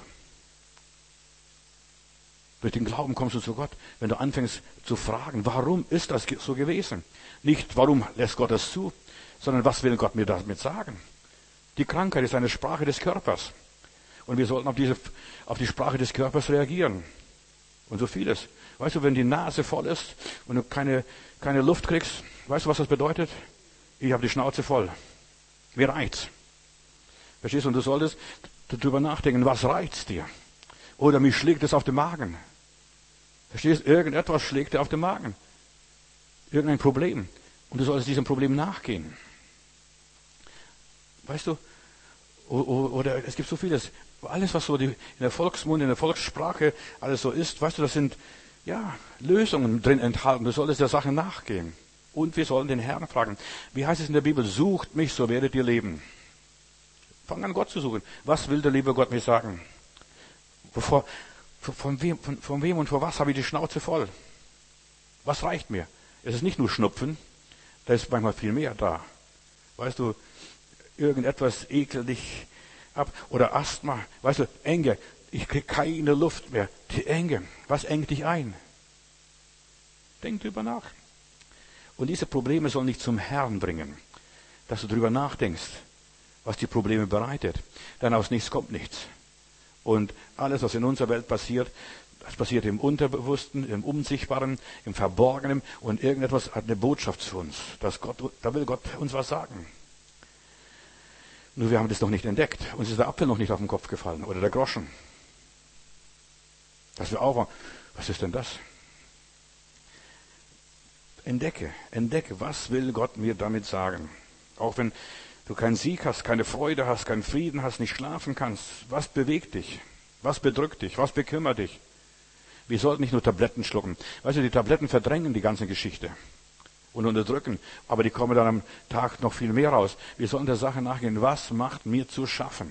Durch den Glauben kommst du zu Gott, wenn du anfängst zu fragen, warum ist das so gewesen? Nicht, warum lässt Gott das zu, sondern was will Gott mir damit sagen? Die Krankheit ist eine Sprache des Körpers. Und wir sollten auf diese, auf die Sprache des Körpers reagieren. Und so vieles. Weißt du, wenn die Nase voll ist und du keine, keine Luft kriegst, weißt du, was das bedeutet? Ich habe die Schnauze voll. Mir reicht's. Verstehst du? Und du solltest darüber nachdenken, was reicht's dir? Oder mich schlägt es auf den Magen. Verstehst du? Irgendetwas schlägt dir auf den Magen. Irgendein Problem. Und du solltest diesem Problem nachgehen. Weißt du? Oder es gibt so vieles. Alles, was so die, in der Volksmund, in der Volkssprache alles so ist, weißt du, das sind ja Lösungen drin enthalten. Du solltest der Sache nachgehen. Und wir sollen den Herrn fragen. Wie heißt es in der Bibel? Sucht mich, so werdet ihr leben. Fang an, Gott zu suchen. Was will der liebe Gott mir sagen? Wovor, von, wem, von, von wem und vor was habe ich die Schnauze voll? Was reicht mir? Es ist nicht nur Schnupfen, da ist manchmal viel mehr da. Weißt du, irgendetwas ekelt dich ab. Oder Asthma, weißt du, Enge. Ich kriege keine Luft mehr. Die Enge, was engt dich ein? Denk drüber nach. Und diese Probleme sollen dich zum Herrn bringen, dass du drüber nachdenkst, was die Probleme bereitet. Denn aus nichts kommt nichts. Und alles, was in unserer Welt passiert, das passiert im Unterbewussten, im Unsichtbaren, im Verborgenen. Und irgendetwas hat eine Botschaft zu uns. Dass Gott, da will Gott uns was sagen. Nur wir haben das noch nicht entdeckt. Uns ist der Apfel noch nicht auf den Kopf gefallen. Oder der Groschen. Dass wir auch, was ist denn das? Entdecke, entdecke, was will Gott mir damit sagen? Auch wenn du keinen Sieg hast, keine Freude hast, keinen Frieden hast, nicht schlafen kannst. Was bewegt dich? Was bedrückt dich? Was bekümmert dich? Wir sollten nicht nur Tabletten schlucken. Weißt du, die Tabletten verdrängen die ganze Geschichte und unterdrücken. Aber die kommen dann am Tag noch viel mehr raus. Wir sollen der Sache nachgehen. Was macht mir zu schaffen?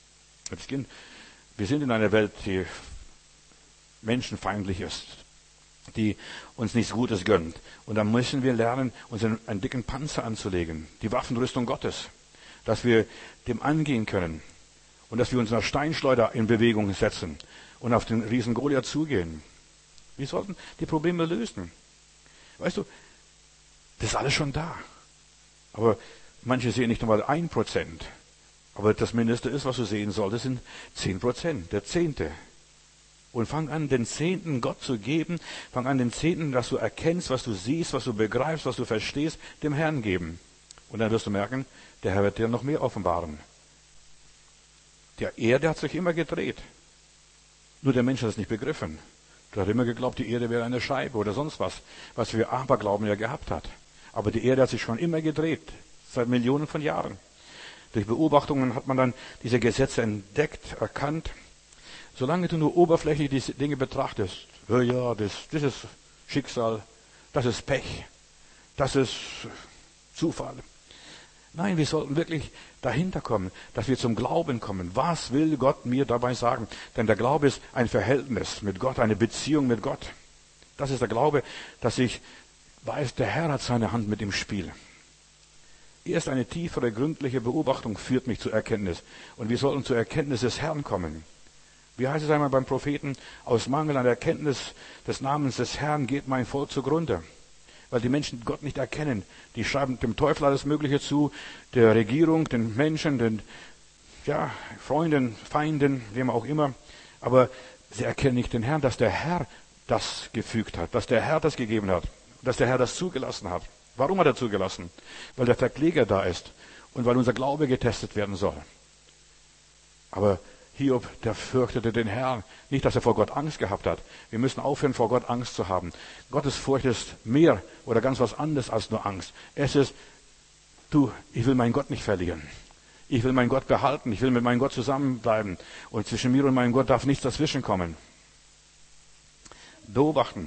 Wir sind in einer Welt, die menschenfeindlich ist, die uns nichts Gutes gönnt. Und dann müssen wir lernen, uns einen, einen dicken Panzer anzulegen. Die Waffenrüstung Gottes. Dass wir dem angehen können. Und dass wir unsere Steinschleuder in Bewegung setzen. Und auf den riesen Goliath zugehen. Wir sollten die Probleme lösen. Weißt du, das ist alles schon da. Aber manche sehen nicht einmal ein Prozent. Aber das Mindeste ist, was du sehen solltest, sind zehn Prozent. Der Zehnte. Und fang an, den Zehnten Gott zu geben. Fang an, den Zehnten, dass du erkennst, was du siehst, was du begreifst, was du verstehst, dem Herrn geben. Und dann wirst du merken, der Herr wird dir noch mehr offenbaren. Der Erde hat sich immer gedreht. Nur der Mensch hat es nicht begriffen. Der hat immer geglaubt, die Erde wäre eine Scheibe oder sonst was, was wir Aberglauben ja gehabt hat. Aber die Erde hat sich schon immer gedreht, seit Millionen von Jahren. Durch Beobachtungen hat man dann diese Gesetze entdeckt, erkannt. Solange du nur oberflächlich diese Dinge betrachtest, ja, ja, das, das ist Schicksal, das ist Pech, das ist Zufall. Nein, wir sollten wirklich dahinter kommen, dass wir zum Glauben kommen. Was will Gott mir dabei sagen? Denn der Glaube ist ein Verhältnis mit Gott, eine Beziehung mit Gott. Das ist der Glaube, dass ich weiß, der Herr hat seine Hand mit im Spiel. Erst eine tiefere, gründliche Beobachtung führt mich zur Erkenntnis. Und wir sollten zur Erkenntnis des Herrn kommen. Wie heißt es einmal beim Propheten? Aus Mangel an Erkenntnis des Namens des Herrn geht mein Volk zugrunde. Weil die Menschen Gott nicht erkennen. Die schreiben dem Teufel alles Mögliche zu, der Regierung, den Menschen, den ja, Freunden, Feinden, wem auch immer. Aber sie erkennen nicht den Herrn, dass der Herr das gefügt hat, dass der Herr das gegeben hat, dass der Herr das zugelassen hat. Warum hat er zugelassen? Weil der Verkläger da ist und weil unser Glaube getestet werden soll. Aber Hiob, der fürchtete den Herrn. Nicht, dass er vor Gott Angst gehabt hat. Wir müssen aufhören, vor Gott Angst zu haben. Gottes Furcht ist mehr oder ganz was anderes als nur Angst. Es ist, du, ich will meinen Gott nicht verlieren. Ich will meinen Gott behalten. Ich will mit meinem Gott zusammenbleiben. Und zwischen mir und meinem Gott darf nichts dazwischenkommen. Beobachten.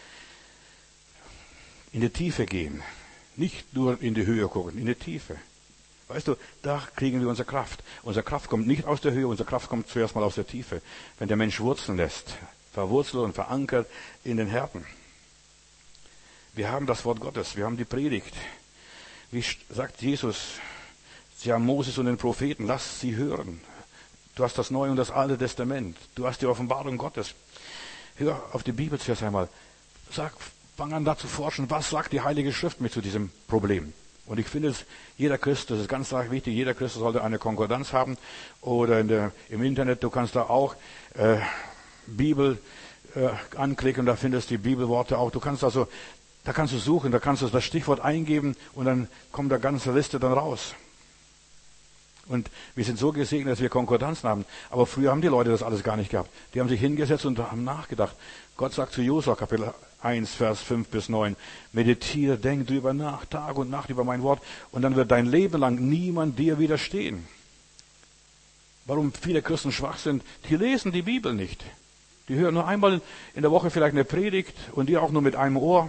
In die Tiefe gehen. Nicht nur in die Höhe gucken, in die Tiefe. Weißt du, da kriegen wir unsere Kraft. Unsere Kraft kommt nicht aus der Höhe, unsere Kraft kommt zuerst mal aus der Tiefe. Wenn der Mensch Wurzeln lässt, verwurzelt und verankert in den Herzen. Wir haben das Wort Gottes, wir haben die Predigt. Wie sagt Jesus, sie haben Moses und den Propheten, lass sie hören. Du hast das Neue und das Alte Testament. Du hast die Offenbarung Gottes. Hör auf die Bibel zuerst einmal. Sag, fang an da zu forschen, was sagt die Heilige Schrift mir zu diesem Problem? Und ich finde es, jeder Christ, das ist ganz wichtig, jeder Christ sollte eine Konkordanz haben. Oder in der, im Internet, du kannst da auch äh, Bibel äh, anklicken und da findest du die Bibelworte auch. Du kannst also, da kannst du suchen, da kannst du das Stichwort eingeben und dann kommt da ganze Liste dann raus. Und wir sind so gesegnet, dass wir Konkordanzen haben. Aber früher haben die Leute das alles gar nicht gehabt. Die haben sich hingesetzt und haben nachgedacht. Gott sagt zu Josua, Kapitel eins, Vers fünf bis neun, meditiere, denk drüber nach, Tag und Nacht über mein Wort, und dann wird dein Leben lang niemand dir widerstehen. Warum viele Christen schwach sind, die lesen die Bibel nicht. Die hören nur einmal in der Woche vielleicht eine Predigt und die auch nur mit einem Ohr.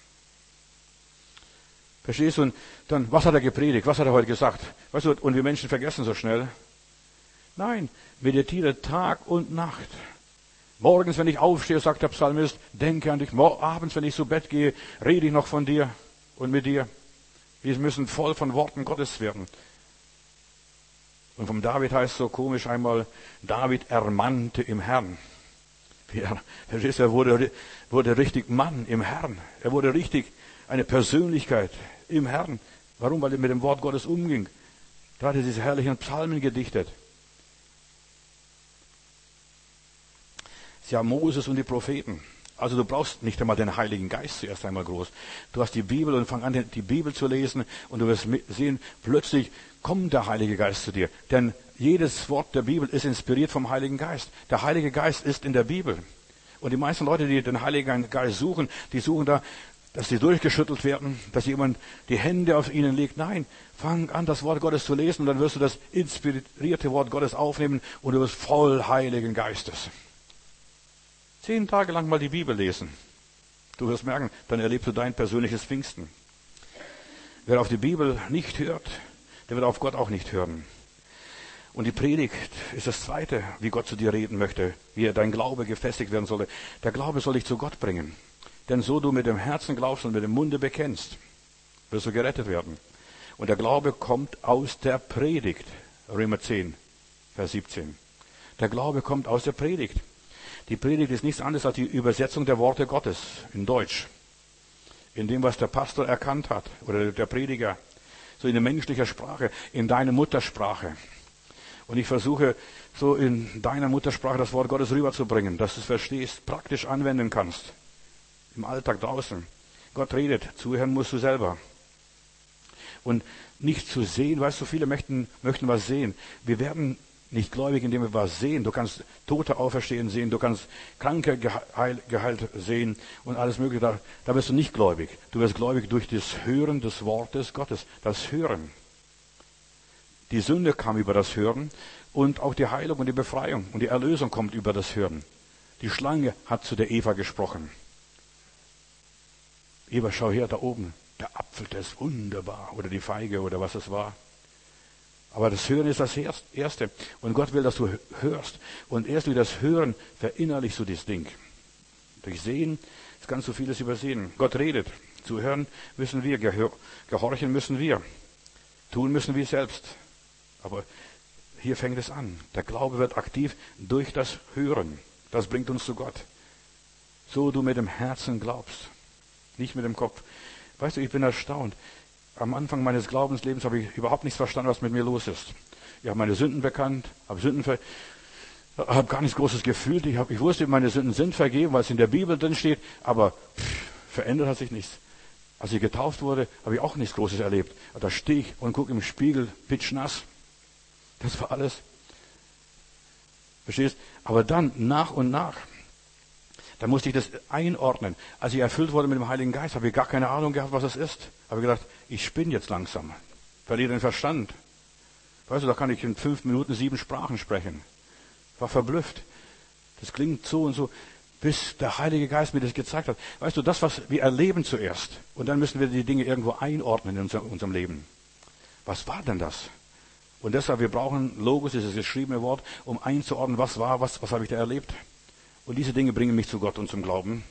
Verstehst du? Und dann, was hat er gepredigt? Was hat er heute gesagt? Weißt du, und wir Menschen vergessen so schnell. Nein, meditiere Tag und Nacht. Morgens, wenn ich aufstehe, sagt der Psalmist, denke an dich. Abends, wenn ich zu Bett gehe, rede ich noch von dir und mit dir. Wir müssen voll von Worten Gottes werden. Und vom David heißt so komisch einmal, David ermannte im Herrn. Er, verstehst du, er wurde, wurde richtig Mann im Herrn. Er wurde richtig eine Persönlichkeit im Herrn. Warum? Weil er mit dem Wort Gottes umging. Da hat er diese herrlichen Psalmen gedichtet. Ja, Moses und die Propheten. Also du brauchst nicht einmal den Heiligen Geist zuerst einmal groß. Du hast die Bibel und fang an, die Bibel zu lesen und du wirst sehen, plötzlich kommt der Heilige Geist zu dir. Denn jedes Wort der Bibel ist inspiriert vom Heiligen Geist. Der Heilige Geist ist in der Bibel. Und die meisten Leute, die den Heiligen Geist suchen, die suchen da, dass sie durchgeschüttelt werden, dass jemand die Hände auf ihnen legt. Nein, fang an, das Wort Gottes zu lesen und dann wirst du das inspirierte Wort Gottes aufnehmen und du wirst voll Heiligen Geistes. Zehn Tage lang mal die Bibel lesen. Du wirst merken, dann erlebst du dein persönliches Pfingsten. Wer auf die Bibel nicht hört, der wird auf Gott auch nicht hören. Und die Predigt ist das Zweite, wie Gott zu dir reden möchte, wie dein Glaube gefestigt werden soll. Der Glaube soll dich zu Gott bringen. Denn so du mit dem Herzen glaubst und mit dem Munde bekennst, wirst du gerettet werden. Und der Glaube kommt aus der Predigt. Römer zehn, Vers siebzehn. Der Glaube kommt aus der Predigt. Die Predigt ist nichts anderes als die Übersetzung der Worte Gottes in Deutsch. In dem, was der Pastor erkannt hat oder der Prediger. So in der menschlicher Sprache, in deiner Muttersprache. Und ich versuche, so in deiner Muttersprache das Wort Gottes rüberzubringen, dass du es verstehst, praktisch anwenden kannst. Im Alltag draußen. Gott redet, zuhören musst du selber. Und nicht zu sehen, weißt du, viele möchten, möchten was sehen. Wir werden Nicht gläubig, indem wir was sehen. Du kannst Tote auferstehen sehen, du kannst Kranke geheil, geheilt sehen und alles Mögliche. Da, da bist du nicht gläubig. Du wirst gläubig durch das Hören des Wortes Gottes. Das Hören. Die Sünde kam über das Hören und auch die Heilung und die Befreiung und die Erlösung kommt über das Hören. Die Schlange hat zu der Eva gesprochen. Eva, schau her, da oben. Der Apfel, der ist wunderbar. Oder die Feige oder was es war. Aber das Hören ist das Erste. Und Gott will, dass du hörst. Und erst durch das Hören verinnerlichst du das Ding. Durch Sehen, das kannst du vieles übersehen. Gott redet. Zu hören müssen wir, gehorchen müssen wir. Tun müssen wir selbst. Aber hier fängt es an. Der Glaube wird aktiv durch das Hören. Das bringt uns zu Gott. So du mit dem Herzen glaubst. Nicht mit dem Kopf. Weißt du, ich bin erstaunt. Am Anfang meines Glaubenslebens habe ich überhaupt nichts verstanden, was mit mir los ist. Ich habe meine Sünden bekannt, habe Sünden ver habe gar nichts Großes gefühlt. Ich, hab, ich wusste, meine Sünden sind vergeben, weil es in der Bibel drin steht, aber pff, verändert hat sich nichts. Als ich getauft wurde, habe ich auch nichts Großes erlebt. Da stehe ich und gucke im Spiegel, pitschnass. Das war alles. Verstehst? Aber dann, nach und nach, da musste ich das einordnen. Als ich erfüllt wurde mit dem Heiligen Geist, habe ich gar keine Ahnung gehabt, was es ist. Habe ich gedacht, ich spinne jetzt langsam. Verliere den Verstand. Weißt du, da kann ich in fünf Minuten sieben Sprachen sprechen. War verblüfft. Das klingt so und so, bis der Heilige Geist mir das gezeigt hat. Weißt du, das, was wir erleben zuerst. Und dann müssen wir die Dinge irgendwo einordnen in unser, unserem Leben. Was war denn das? Und deshalb, wir brauchen Logos, dieses geschriebene Wort, um einzuordnen, was war, was, was habe ich da erlebt. Und diese Dinge bringen mich zu Gott und zum Glauben.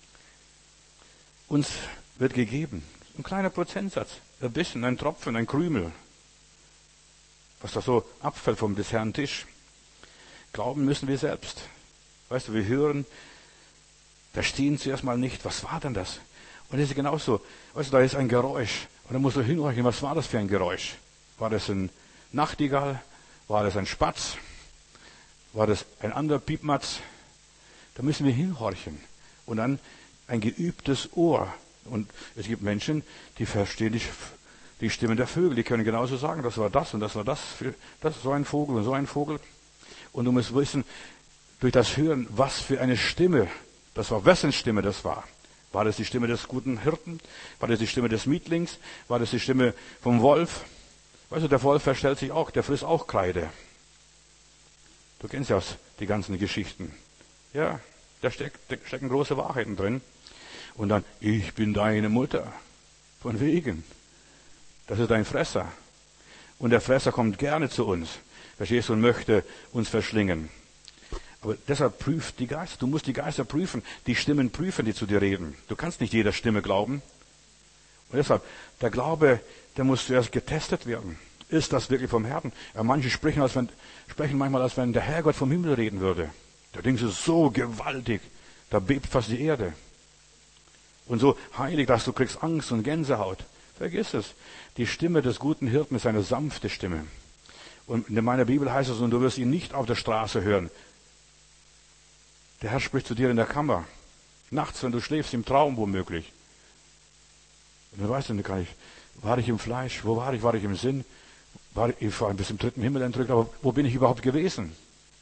Uns wird gegeben, ein kleiner Prozentsatz, ein bisschen, ein Tropfen, ein Krümel, was da so abfällt vom des Herrn Tisch. Glauben müssen wir selbst. Weißt du, wir hören, verstehen zuerst mal nicht, was war denn das? Und das ist genauso. Weißt du, da ist ein Geräusch. Und dann musst du hinhorchen, was war das für ein Geräusch? War das ein Nachtigall? War das ein Spatz? War das ein anderer Piepmatz? Da müssen wir hinhorchen. Und dann ein geübtes Ohr. Und es gibt Menschen, die verstehen die, die Stimmen der Vögel. Die können genauso sagen, das war das und das war das. Für, das ist so ein Vogel und so ein Vogel. Und du musst wissen, durch das Hören, was für eine Stimme das war, wessen Stimme das war. War das die Stimme des guten Hirten? War das die Stimme des Mietlings? War das die Stimme vom Wolf? Weißt du, der Wolf verstellt sich auch, der frisst auch Kreide. Du kennst ja die ganzen Geschichten. Ja, da, steckt, da stecken große Wahrheiten drin. Und dann, ich bin deine Mutter. Von wegen. Das ist dein Fresser. Und der Fresser kommt gerne zu uns. Verstehst du, und möchte uns verschlingen. Aber deshalb prüft die Geister. Du musst die Geister prüfen, die Stimmen prüfen, die zu dir reden. Du kannst nicht jeder Stimme glauben. Und deshalb, der Glaube, der muss zuerst getestet werden. Ist das wirklich vom Herrn? Ja, manche sprechen, als wenn, sprechen manchmal, als wenn der Herrgott vom Himmel reden würde. Der Ding ist so gewaltig, da bebt fast die Erde. Und so heilig, dass du kriegst Angst und Gänsehaut. Vergiss es. Die Stimme des guten Hirten ist eine sanfte Stimme. Und in meiner Bibel heißt es, und du wirst ihn nicht auf der Straße hören. Der Herr spricht zu dir in der Kammer. Nachts, wenn du schläfst, im Traum womöglich. Und dann weißt du, kann ich, war ich im Fleisch? Wo war ich? War ich im Sinn? War ich, ich war bis im dritten Himmel entrückt, aber wo bin ich überhaupt gewesen?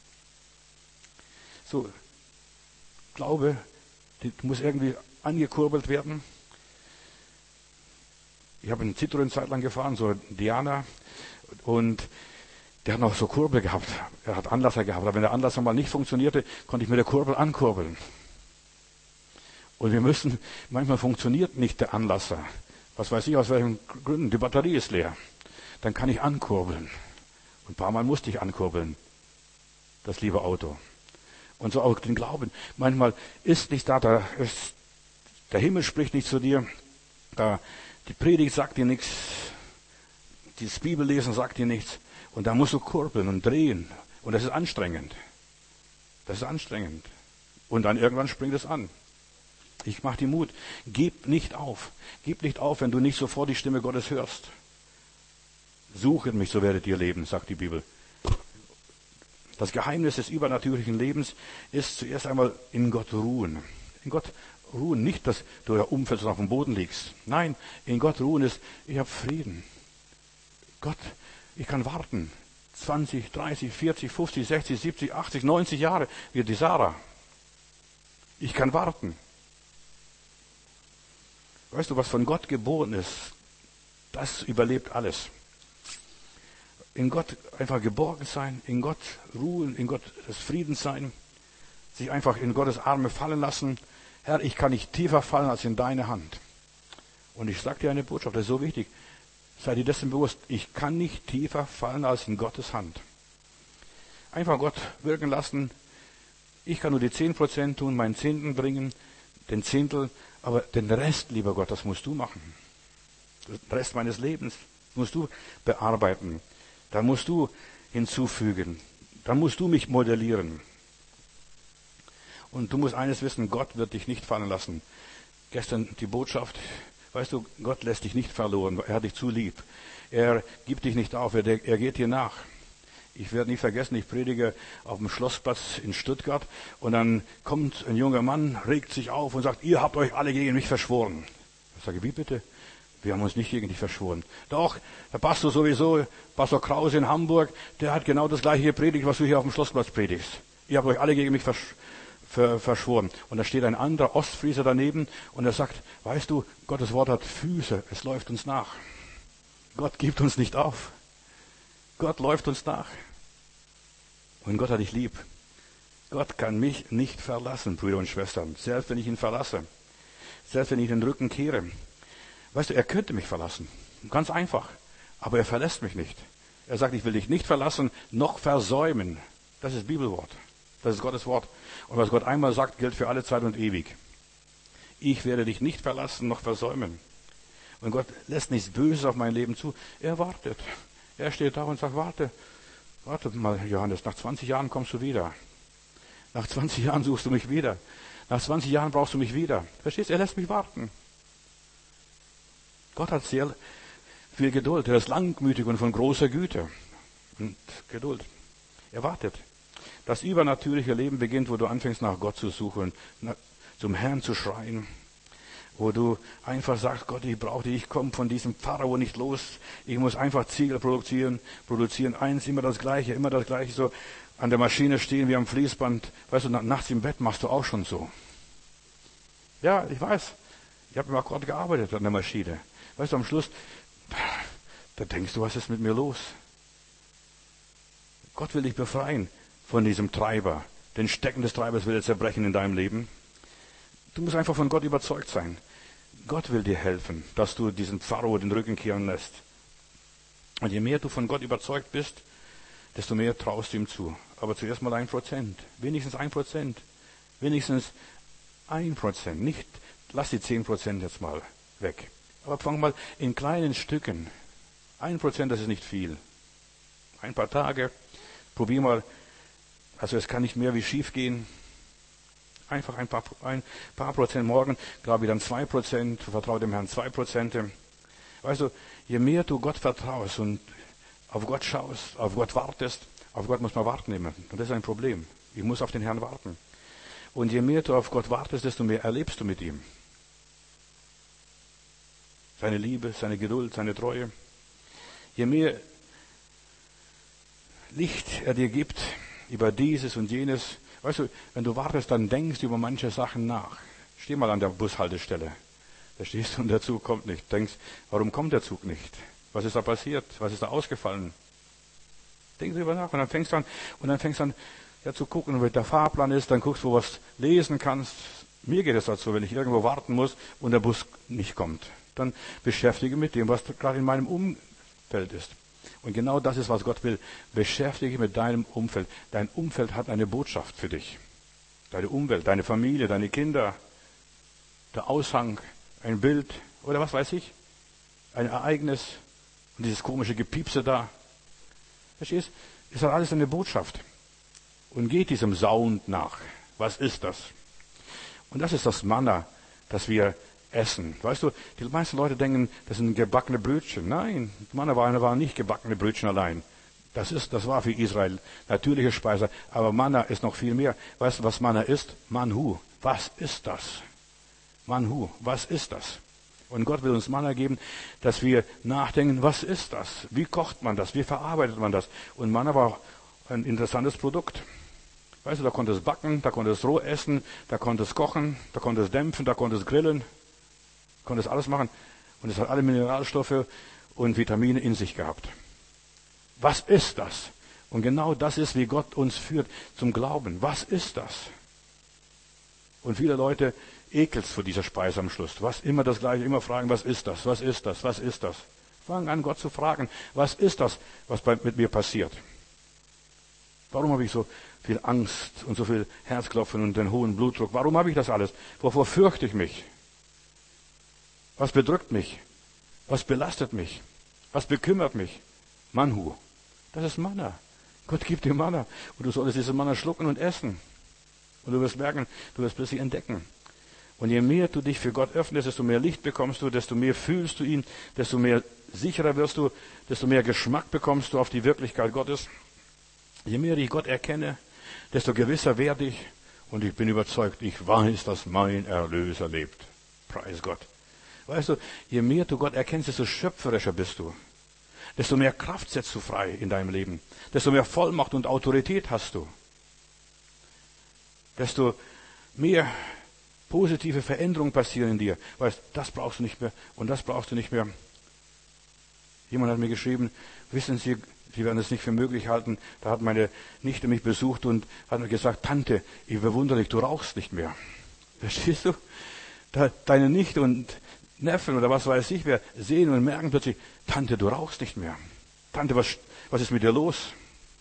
So, Glaube, die muss irgendwie angekurbelt werden. Ich habe einen Citroën Zeit lang gefahren, so Diana, und der hat noch so Kurbel gehabt. Er hat Anlasser gehabt, aber wenn der Anlasser mal nicht funktionierte, konnte ich mit der Kurbel ankurbeln. Und wir müssen, manchmal funktioniert nicht der Anlasser. Was weiß ich, aus welchen Gründen. Die Batterie ist leer. Dann kann ich ankurbeln. Und ein paar Mal musste ich ankurbeln. Das liebe Auto. Und so auch den Glauben. Manchmal ist nicht da, da ist, der Himmel spricht nicht zu dir. Da, die Predigt sagt dir nichts. Das Bibellesen sagt dir nichts. Und da musst du kurbeln und drehen. Und das ist anstrengend. Das ist anstrengend. Und dann irgendwann springt es an. Ich mach dir Mut. Gib nicht auf. Gib nicht auf, wenn du nicht sofort die Stimme Gottes hörst. Suchet mich, so werdet ihr leben, sagt die Bibel. Das Geheimnis des übernatürlichen Lebens ist zuerst einmal in Gott ruhen. In Gott ruhen. Nicht, dass du da umfällst und auf dem Boden liegst. Nein, in Gott ruhen ist, ich habe Frieden. Gott, ich kann warten. zwanzig, dreißig, vierzig, fünfzig, sechzig, siebzig, achtzig, neunzig Jahre wie die Sarah. Ich kann warten. Weißt du, was von Gott geboren ist, das überlebt alles. In Gott einfach geborgen sein, in Gott ruhen, in Gott des Friedens sein, sich einfach in Gottes Arme fallen lassen. Herr, ich kann nicht tiefer fallen als in deine Hand. Und ich sage dir eine Botschaft, das ist so wichtig. Sei dir dessen bewusst, ich kann nicht tiefer fallen als in Gottes Hand. Einfach Gott wirken lassen. Ich kann nur die zehn Prozent tun, meinen Zehnten bringen, den Zehntel, aber den Rest, lieber Gott, das musst du machen. Den Rest meines Lebens musst du bearbeiten. Da musst du hinzufügen. Da musst du mich modellieren. Und du musst eines wissen, Gott wird dich nicht fallen lassen. Gestern die Botschaft, weißt du, Gott lässt dich nicht verloren. Er hat dich zu lieb. Er gibt dich nicht auf. Er, er geht dir nach. Ich werde nie vergessen, ich predige auf dem Schlossplatz in Stuttgart und dann kommt ein junger Mann, regt sich auf und sagt, ihr habt euch alle gegen mich verschworen. Ich sage, wie bitte? Wir haben uns nicht gegen dich verschworen. Doch, der Pastor sowieso, Pastor Krause in Hamburg, der hat genau das gleiche gepredigt, was du hier auf dem Schlossplatz predigst. Ihr habt euch alle gegen mich versch ver verschworen. Und da steht ein anderer Ostfrieser daneben und er sagt, weißt du, Gottes Wort hat Füße, es läuft uns nach. Gott gibt uns nicht auf. Gott läuft uns nach. Und Gott hat dich lieb. Gott kann mich nicht verlassen, Brüder und Schwestern. Selbst wenn ich ihn verlasse. Selbst wenn ich den Rücken kehre. Weißt du, er könnte mich verlassen. Ganz einfach. Aber er verlässt mich nicht. Er sagt, ich will dich nicht verlassen, noch versäumen. Das ist Bibelwort. Das ist Gottes Wort. Und was Gott einmal sagt, gilt für alle Zeit und ewig. Ich werde dich nicht verlassen, noch versäumen. Und Gott lässt nichts Böses auf mein Leben zu. Er wartet. Er steht da und sagt, warte, warte mal, Johannes, nach zwanzig Jahren kommst du wieder. Nach zwanzig Jahren suchst du mich wieder. Nach zwanzig Jahren brauchst du mich wieder. Verstehst du? Er lässt mich warten. Gott hat sehr viel Geduld. Er ist langmütig und von großer Güte. Und Geduld. Er wartet. Das übernatürliche Leben beginnt, wo du anfängst, nach Gott zu suchen, zum Herrn zu schreien. Wo du einfach sagst, Gott, ich brauche dich, ich komme von diesem Pharao nicht los. Ich muss einfach Ziegel produzieren, produzieren. Eins, immer das Gleiche, immer das Gleiche. So an der Maschine stehen wie am Fließband. Weißt du, nachts im Bett machst du auch schon so. Ja, ich weiß. Ich habe immer gerade gearbeitet an der Maschine. Weißt du, am Schluss, da denkst du, was ist mit mir los? Gott will dich befreien von diesem Treiber. Den Stecken des Treibers will er zerbrechen in deinem Leben. Du musst einfach von Gott überzeugt sein. Gott will dir helfen, dass du diesen Pharao den Rücken kehren lässt. Und je mehr du von Gott überzeugt bist, desto mehr traust du ihm zu. Aber zuerst mal ein Prozent. Wenigstens ein Prozent. Wenigstens ein Prozent. Nicht, lass die zehn Prozent jetzt mal weg. Aber fang mal in kleinen Stücken. Ein Prozent, das ist nicht viel. Ein paar Tage. Probier mal. Also es kann nicht mehr wie schief gehen. Einfach ein paar, ein paar Prozent morgen, glaube ich dann zwei Prozent, vertraue dem Herrn zwei Prozent. Weißt du, je mehr du Gott vertraust und auf Gott schaust, auf Gott wartest, auf Gott muss man warten immer. Und das ist ein Problem. Ich muss auf den Herrn warten. Und je mehr du auf Gott wartest, desto mehr erlebst du mit ihm. Seine Liebe, seine Geduld, seine Treue. Je mehr Licht er dir gibt über dieses und jenes. Weißt du, wenn du wartest, dann denkst du über manche Sachen nach. Steh mal an der Bushaltestelle. Da stehst du und der Zug kommt nicht. Denkst, warum kommt der Zug nicht? Was ist da passiert? Was ist da ausgefallen? Denk drüber nach und dann fängst du an, und dann fängst du an, ja, zu gucken, wie der Fahrplan ist, dann guckst du, wo du was lesen kannst. Mir geht es dazu, wenn ich irgendwo warten muss und der Bus nicht kommt. Dann beschäftige mich mit dem, was gerade in meinem Umfeld ist. Und genau das ist, was Gott will. Beschäftige dich mit deinem Umfeld. Dein Umfeld hat eine Botschaft für dich. Deine Umwelt, deine Familie, deine Kinder, der Aushang, ein Bild oder was weiß ich, ein Ereignis und dieses komische Gepiepse da. Verstehst? Es hat alles eine Botschaft. Und geht diesem Sound nach. Was ist das? Und das ist das Manna, das wir essen. Weißt du, die meisten Leute denken, das sind gebackene Brötchen. Nein, Manna waren, waren nicht gebackene Brötchen allein. Das ist, das war für Israel natürliche Speise. Aber Manna ist noch viel mehr. Weißt du, was Manna ist? Manhu. Was ist das? Manhu. Was ist das? Und Gott will uns Manna geben, dass wir nachdenken, was ist das? Wie kocht man das? Wie verarbeitet man das? Und Manna war ein interessantes Produkt. Weißt du, da konnte es backen, da konnte es roh essen, da konnte es kochen, da konnte es dämpfen, da konnte es grillen, konnte es alles machen. Und es hat alle Mineralstoffe und Vitamine in sich gehabt. Was ist das? Und genau das ist, wie Gott uns führt zum Glauben. Was ist das? Und viele Leute ekeln vor dieser Speise am Schluss. Was immer das Gleiche, immer fragen, was ist das? Was ist das? Was ist das? Fang an, Gott zu fragen, was ist das, was bei, mit mir passiert? Warum habe ich so viel Angst und so viel Herzklopfen und den hohen Blutdruck? Warum habe ich das alles? Wovor fürchte ich mich? Was bedrückt mich? Was belastet mich? Was bekümmert mich? Manhu. Das ist Manna. Gott gibt dir Manna. Und du solltest diese Manna schlucken und essen. Und du wirst merken, du wirst plötzlich entdecken. Und je mehr du dich für Gott öffnest, desto mehr Licht bekommst du, desto mehr fühlst du ihn, desto mehr sicherer wirst du, desto mehr Geschmack bekommst du auf die Wirklichkeit Gottes. Je mehr ich Gott erkenne, desto gewisser werde ich. Und ich bin überzeugt, ich weiß, dass mein Erlöser lebt. Preis Gott. Weißt du, je mehr du Gott erkennst, desto schöpferischer bist du. Desto mehr Kraft setzt du frei in deinem Leben. Desto mehr Vollmacht und Autorität hast du. Desto mehr positive Veränderungen passieren in dir. Weißt, das brauchst du nicht mehr und das brauchst du nicht mehr. Jemand hat mir geschrieben, wissen Sie, Sie werden es nicht für möglich halten. Da hat meine Nichte mich besucht und hat mir gesagt, Tante, ich bewundere dich, du rauchst nicht mehr. Verstehst du? Da, deine Nichte und Neffen oder was weiß ich wer sehen und merken plötzlich, Tante, du rauchst nicht mehr. Tante, was, was ist mit dir los?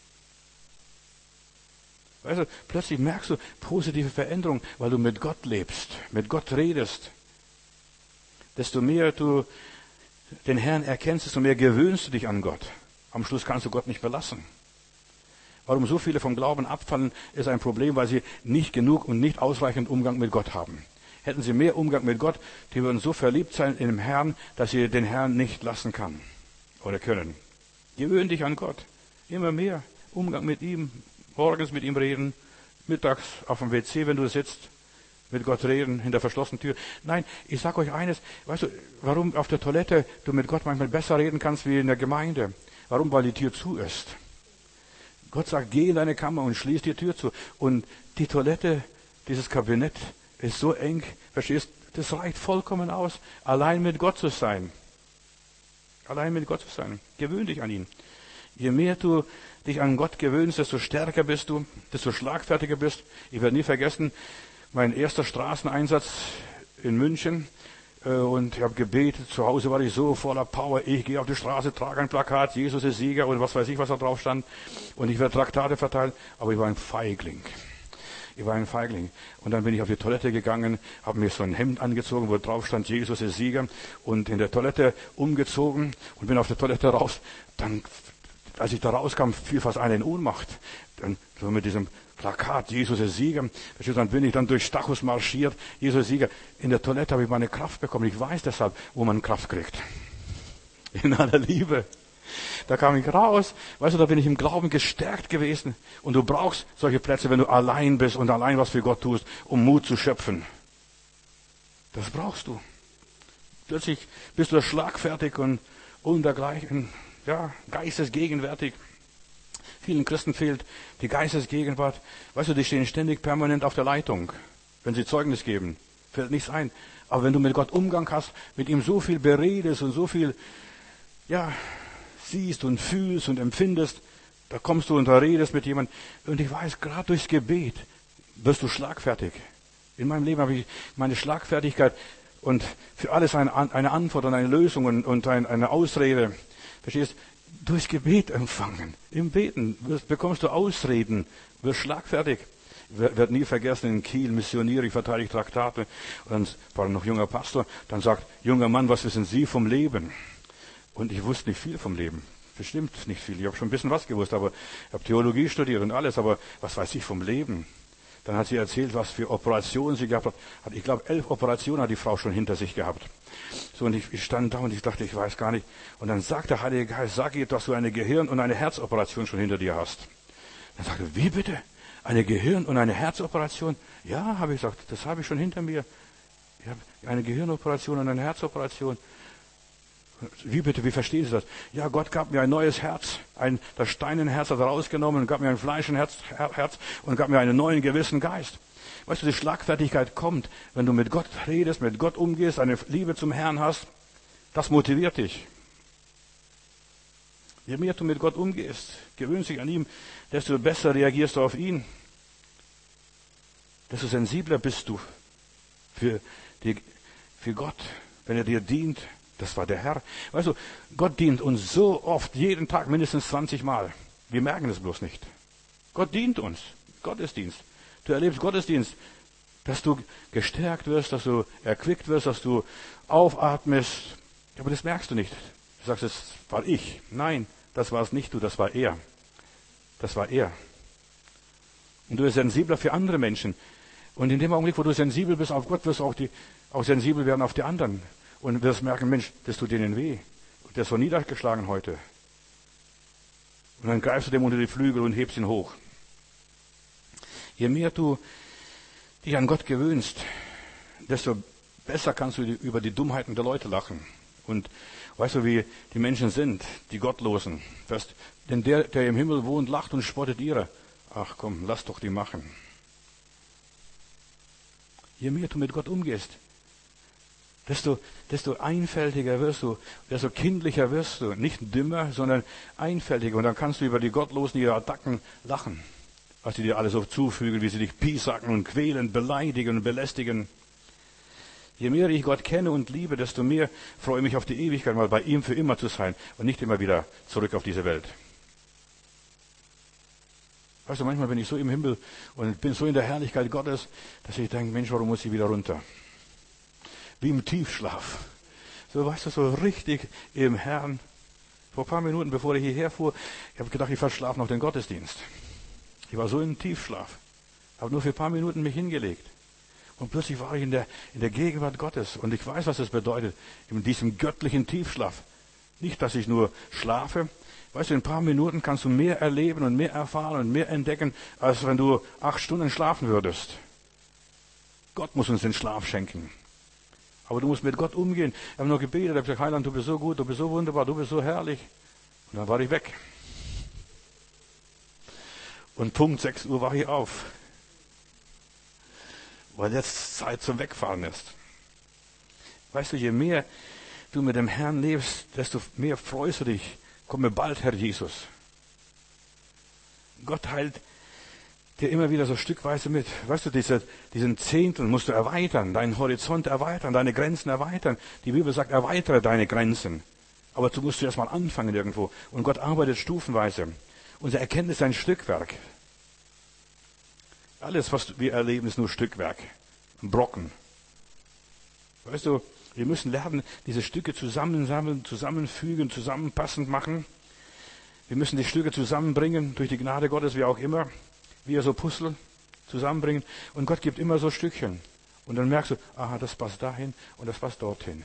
Weißt du, plötzlich merkst du positive Veränderung, weil du mit Gott lebst, mit Gott redest. Desto mehr du den Herrn erkennst, desto mehr gewöhnst du dich an Gott. Am Schluss kannst du Gott nicht verlassen. Warum so viele vom Glauben abfallen, ist ein Problem, weil sie nicht genug und nicht ausreichend Umgang mit Gott haben. Hätten sie mehr Umgang mit Gott, die würden so verliebt sein in den Herrn, dass sie den Herrn nicht lassen kann oder können. Gewöhn dich an Gott. Immer mehr Umgang mit ihm. Morgens mit ihm reden, mittags auf dem W C, wenn du sitzt, mit Gott reden, hinter verschlossenen Tür. Nein, ich sage euch eines, weißt du, warum auf der Toilette du mit Gott manchmal besser reden kannst wie in der Gemeinde? Warum? Weil die Tür zu ist. Gott sagt, geh in deine Kammer und schließ die Tür zu. Und die Toilette, dieses Kabinett ist so eng, verstehst du, das reicht vollkommen aus, allein mit Gott zu sein. Allein mit Gott zu sein. Gewöhn dich an ihn. Je mehr du dich an Gott gewöhnst, desto stärker bist du, desto schlagfertiger bist. Ich werde nie vergessen, mein erster Straßeneinsatz in München. Und ich habe gebetet, zu Hause war ich so voller Power. Ich gehe auf die Straße, trage ein Plakat, Jesus ist Sieger und was weiß ich, was da drauf stand. Und ich werde Traktate verteilen, aber ich war ein Feigling. Ich war ein Feigling. Und dann bin ich auf die Toilette gegangen, habe mir so ein Hemd angezogen, wo drauf stand, Jesus ist Sieger. Und in der Toilette umgezogen und bin auf der Toilette raus. Dann, als ich da rauskam, fiel fast einer in Ohnmacht. Dann so mit diesem Plakat, Jesus ist Sieger. Dann bin ich dann durch Stachus marschiert, Jesus ist Sieger. In der Toilette habe ich meine Kraft bekommen. Ich weiß deshalb, wo man Kraft kriegt. In aller Liebe. Da kam ich raus, weißt du, da bin ich im Glauben gestärkt gewesen. Und du brauchst solche Plätze, wenn du allein bist und allein was für Gott tust, um Mut zu schöpfen. Das brauchst du. Plötzlich bist du schlagfertig und, und dergleichen, ja, geistesgegenwärtig. Vielen Christen fehlt die Geistesgegenwart. Weißt du, die stehen ständig permanent auf der Leitung. Wenn sie Zeugnis geben, fällt nichts ein. Aber wenn du mit Gott Umgang hast, mit ihm so viel beredest und so viel, ja, siehst und fühlst und empfindest, da kommst du und da redest mit jemandem. Und ich weiß, gerade durchs Gebet wirst du schlagfertig. In meinem Leben habe ich meine Schlagfertigkeit und für alles eine, eine Antwort und eine Lösung und, und ein, eine Ausrede. Verstehst? Durchs Gebet empfangen. Im Beten wirst, bekommst du Ausreden, wirst schlagfertig. Ich werde nie vergessen, in Kiel missioniere ich, verteidige Traktate. Und dann war noch junger Pastor, dann sagt, junger Mann, was wissen Sie vom Leben? Und ich wusste nicht viel vom Leben. Bestimmt nicht viel. Ich habe schon ein bisschen was gewusst, aber ich habe Theologie studiert und alles, aber was weiß ich vom Leben? Dann hat sie erzählt, was für Operationen sie gehabt hat. Ich glaube, elf Operationen hat die Frau schon hinter sich gehabt. So, und ich, ich stand da und ich dachte, ich weiß gar nicht. Und dann sagt der Heilige Geist, sag ihr, dass du eine Gehirn- und eine Herzoperation schon hinter dir hast. Dann sagte er, wie bitte? Eine Gehirn- und eine Herzoperation? Ja, habe ich gesagt, das habe ich schon hinter mir. Ich habe eine Gehirnoperation und eine Herzoperation. Wie bitte, wie verstehen Sie das? Ja, Gott gab mir ein neues Herz. Ein, das Steinenherz hat er rausgenommen und gab mir ein Fleischenherz Herz und gab mir einen neuen gewissen Geist. Weißt du, die Schlagfertigkeit kommt, wenn du mit Gott redest, mit Gott umgehst, eine Liebe zum Herrn hast. Das motiviert dich. Je mehr du mit Gott umgehst, gewöhnst dich an ihm, desto besser reagierst du auf ihn. Desto sensibler bist du für, die, für Gott, wenn er dir dient. Das war der Herr. Weißt du, Gott dient uns so oft, jeden Tag mindestens zwanzig Mal. Wir merken es bloß nicht. Gott dient uns. Gottesdienst. Du erlebst Gottesdienst, dass du gestärkt wirst, dass du erquickt wirst, dass du aufatmest. Aber das merkst du nicht. Du sagst, das war ich. Nein, das war es nicht du, das war er. Das war er. Und du bist sensibler für andere Menschen. Und in dem Augenblick, wo du sensibel bist auf Gott, wirst du auch, die, auch sensibel werden auf die anderen. Und wirst merken, Mensch, das tut denen weh. Der ist so niedergeschlagen heute. Und dann greifst du dem unter die Flügel und hebst ihn hoch. Je mehr du dich an Gott gewöhnst, desto besser kannst du über die Dummheiten der Leute lachen. Und weißt du, wie die Menschen sind, die Gottlosen. Weißt, denn der, der im Himmel wohnt, lacht und spottet ihre. Ach komm, lass doch die machen. Je mehr du mit Gott umgehst, desto, desto einfältiger wirst du, desto kindlicher wirst du. Nicht dümmer, sondern einfältiger. Und dann kannst du über die Gottlosen, ihre Attacken lachen. Was sie dir alles so zufügen, wie sie dich piesacken und quälen, beleidigen und belästigen. Je mehr ich Gott kenne und liebe, desto mehr freue ich mich auf die Ewigkeit, mal bei ihm für immer zu sein und nicht immer wieder zurück auf diese Welt. Weißt du, manchmal bin ich so im Himmel und bin so in der Herrlichkeit Gottes, dass ich denke, Mensch, warum muss ich wieder runter? Wie im Tiefschlaf. So, weißt du, so richtig im Herrn. Vor ein paar Minuten, bevor ich hierher fuhr, ich habe gedacht, ich verschlafe noch den Gottesdienst. Ich war so im Tiefschlaf. Habe nur für ein paar Minuten mich hingelegt. Und plötzlich war ich in der, in der Gegenwart Gottes. Und ich weiß, was das bedeutet, in diesem göttlichen Tiefschlaf. Nicht, dass ich nur schlafe. Weißt du, in ein paar Minuten kannst du mehr erleben und mehr erfahren und mehr entdecken, als wenn du acht Stunden schlafen würdest. Gott muss uns den Schlaf schenken. Aber du musst mit Gott umgehen. Ich habe nur gebetet, ich habe gesagt, Heiland, du bist so gut, du bist so wunderbar, du bist so herrlich. Und dann war ich weg. Und Punkt sechs Uhr war ich auf. Weil jetzt Zeit zum Wegfahren ist. Weißt du, je mehr du mit dem Herrn lebst, desto mehr freust du dich. Komme bald, Herr Jesus. Gott heilt dir immer wieder so stückweise mit. Weißt du, diese, diesen Zehntel musst du erweitern, deinen Horizont erweitern, deine Grenzen erweitern. Die Bibel sagt, erweitere deine Grenzen. Aber du musst erst mal anfangen irgendwo. Und Gott arbeitet stufenweise. Unsere Erkenntnis ist ein Stückwerk. Alles, was wir erleben, ist nur Stückwerk. Ein Brocken. Weißt du, wir müssen lernen, diese Stücke zusammensammeln, zusammenfügen, zusammenpassend machen. Wir müssen die Stücke zusammenbringen, durch die Gnade Gottes, wie auch immer. Wie er so Puzzle zusammenbringen. Und Gott gibt immer so Stückchen. Und dann merkst du, aha, das passt dahin und das passt dorthin.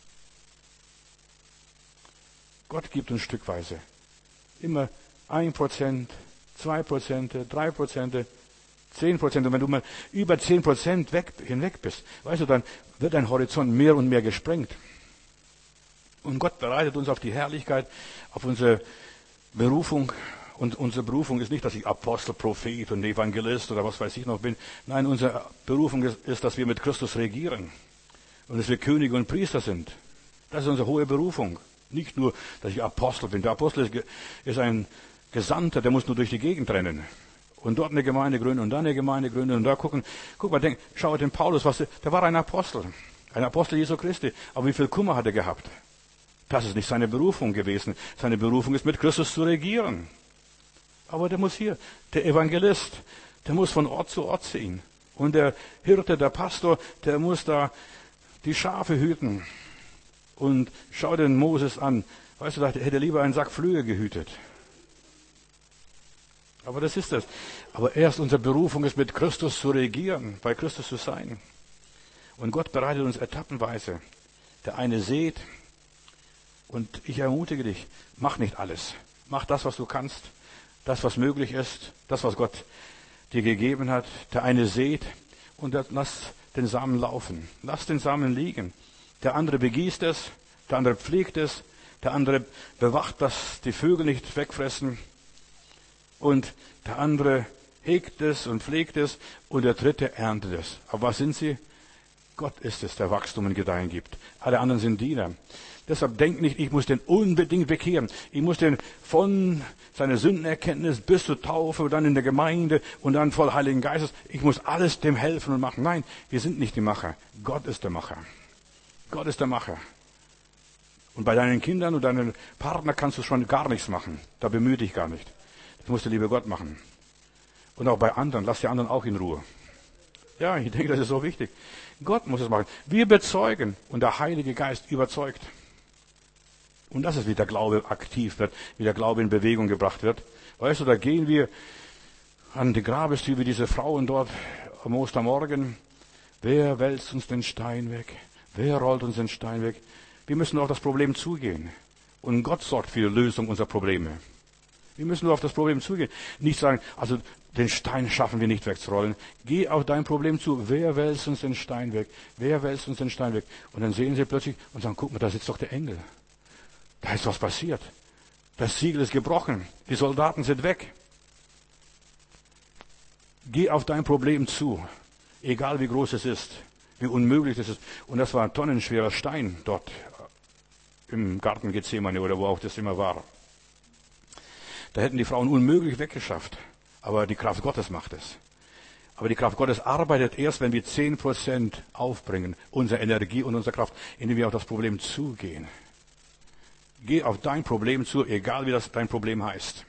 Gott gibt uns stückweise. Immer ein Prozent, zwei Prozent, drei Prozent, zehn Prozent. Und wenn du mal über zehn Prozent weg, hinweg bist, weißt du, dann wird dein Horizont mehr und mehr gesprengt. Und Gott bereitet uns auf die Herrlichkeit, auf unsere Berufung. Und unsere Berufung ist nicht, dass ich Apostel, Prophet und Evangelist oder was weiß ich noch bin. Nein, unsere Berufung ist, ist, dass wir mit Christus regieren. Und dass wir Könige und Priester sind. Das ist unsere hohe Berufung. Nicht nur, dass ich Apostel bin. Der Apostel ist, ist ein Gesandter, der muss nur durch die Gegend rennen. Und dort eine Gemeinde gründen und da eine Gemeinde gründen und da gucken. Guck mal, denk, schau den Paulus, was, der war ein Apostel. Ein Apostel Jesu Christi. Aber wie viel Kummer hat er gehabt? Das ist nicht seine Berufung gewesen. Seine Berufung ist, mit Christus zu regieren. Aber der muss hier, der Evangelist, der muss von Ort zu Ort ziehen. Und der Hirte, der Pastor, der muss da die Schafe hüten. Und schau den Moses an. Weißt du, er hätte lieber einen Sack Flöhe gehütet. Aber das ist das. Aber erst unsere Berufung ist, mit Christus zu regieren, bei Christus zu sein. Und Gott bereitet uns etappenweise. Der eine sät. Und ich ermutige dich, mach nicht alles. Mach das, was du kannst. Das, was möglich ist, das, was Gott dir gegeben hat. Der eine sät und lass den Samen laufen. Lass den Samen liegen. Der andere begießt es, der andere pflegt es, der andere bewacht, dass die Vögel nicht wegfressen. Und der andere hegt es und pflegt es und der dritte erntet es. Aber was sind sie? Gott ist es, der Wachstum und Gedeihen gibt. Alle anderen sind Diener. Deshalb denk nicht, ich muss den unbedingt bekehren. Ich muss den von seiner Sündenerkenntnis bis zur Taufe und dann in der Gemeinde und dann voll Heiligen Geistes. Ich muss alles dem helfen und machen. Nein, wir sind nicht die Macher. Gott ist der Macher. Gott ist der Macher. Und bei deinen Kindern und deinen Partner kannst du schon gar nichts machen. Da bemühe dich gar nicht. Das muss der liebe Gott machen. Und auch bei anderen. Lass die anderen auch in Ruhe. Ja, ich denke, das ist so wichtig. Gott muss es machen. Wir bezeugen und der Heilige Geist überzeugt. Und das ist, wie der Glaube aktiv wird, wie der Glaube in Bewegung gebracht wird. Weißt du, da gehen wir an die Grabestür wie diese Frauen dort am Ostermorgen. Wer wälzt uns den Stein weg? Wer rollt uns den Stein weg? Wir müssen auf das Problem zugehen. Und Gott sorgt für die Lösung unserer Probleme. Wir müssen nur auf das Problem zugehen. Nicht sagen, also den Stein schaffen wir nicht wegzurollen. Geh auf dein Problem zu. Wer wälzt uns den Stein weg? Wer wälzt uns den Stein weg? Und dann sehen sie plötzlich und sagen, guck mal, da sitzt doch der Engel. Da ist was passiert. Das Siegel ist gebrochen. Die Soldaten sind weg. Geh auf dein Problem zu. Egal wie groß es ist. Wie unmöglich es ist. Und das war ein tonnenschwerer Stein dort im Garten Gethsemane oder wo auch das immer war. Da hätten die Frauen unmöglich weggeschafft. Aber die Kraft Gottes macht es. Aber die Kraft Gottes arbeitet erst, wenn wir zehn Prozent aufbringen. Unsere Energie und unsere Kraft, indem wir auf das Problem zugehen. Geh auf dein Problem zu, egal wie das dein Problem heißt.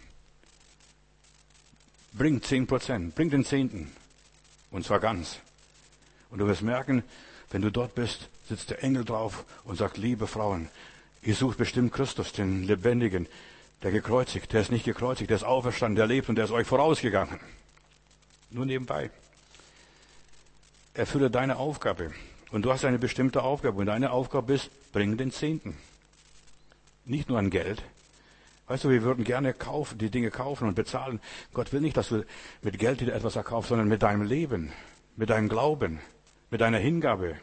Bring zehn Prozent, bring den Zehnten. Und zwar ganz. Und du wirst merken, wenn du dort bist, sitzt der Engel drauf und sagt, liebe Frauen, ihr sucht bestimmt Christus, den Lebendigen, der gekreuzigt, der ist nicht gekreuzigt, der ist auferstanden, der lebt und der ist euch vorausgegangen. Nur nebenbei. Erfülle deine Aufgabe. Und du hast eine bestimmte Aufgabe. Und deine Aufgabe ist, bring den Zehnten. Nicht nur an Geld. Weißt du, wir würden gerne kaufen, die Dinge kaufen und bezahlen. Gott will nicht, dass du mit Geld wieder etwas erkaufst, sondern mit deinem Leben, mit deinem Glauben, mit deiner Hingabe.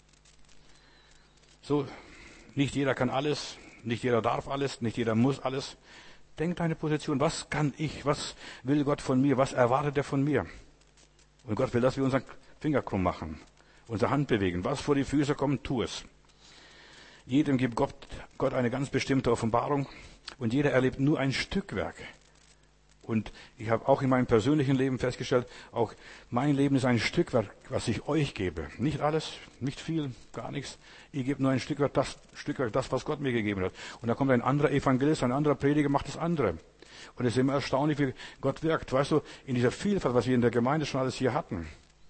So, nicht jeder kann alles, nicht jeder darf alles, nicht jeder muss alles. Denk deine Position. Was kann ich? Was will Gott von mir? Was erwartet er von mir? Und Gott will, dass wir unseren Finger krumm machen, unsere Hand bewegen. Was vor die Füße kommt, tu es. Jedem gibt Gott, Gott eine ganz bestimmte Offenbarung und jeder erlebt nur ein Stückwerk. Und ich habe auch in meinem persönlichen Leben festgestellt, auch mein Leben ist ein Stückwerk, was ich euch gebe. Nicht alles, nicht viel, gar nichts. Ich gebe nur ein Stückwerk, das Stückwerk, das, was Gott mir gegeben hat. Und da kommt ein anderer Evangelist, ein anderer Prediger, macht das andere. Und es ist immer erstaunlich, wie Gott wirkt. Weißt du, in dieser Vielfalt, was wir in der Gemeinde schon alles hier hatten.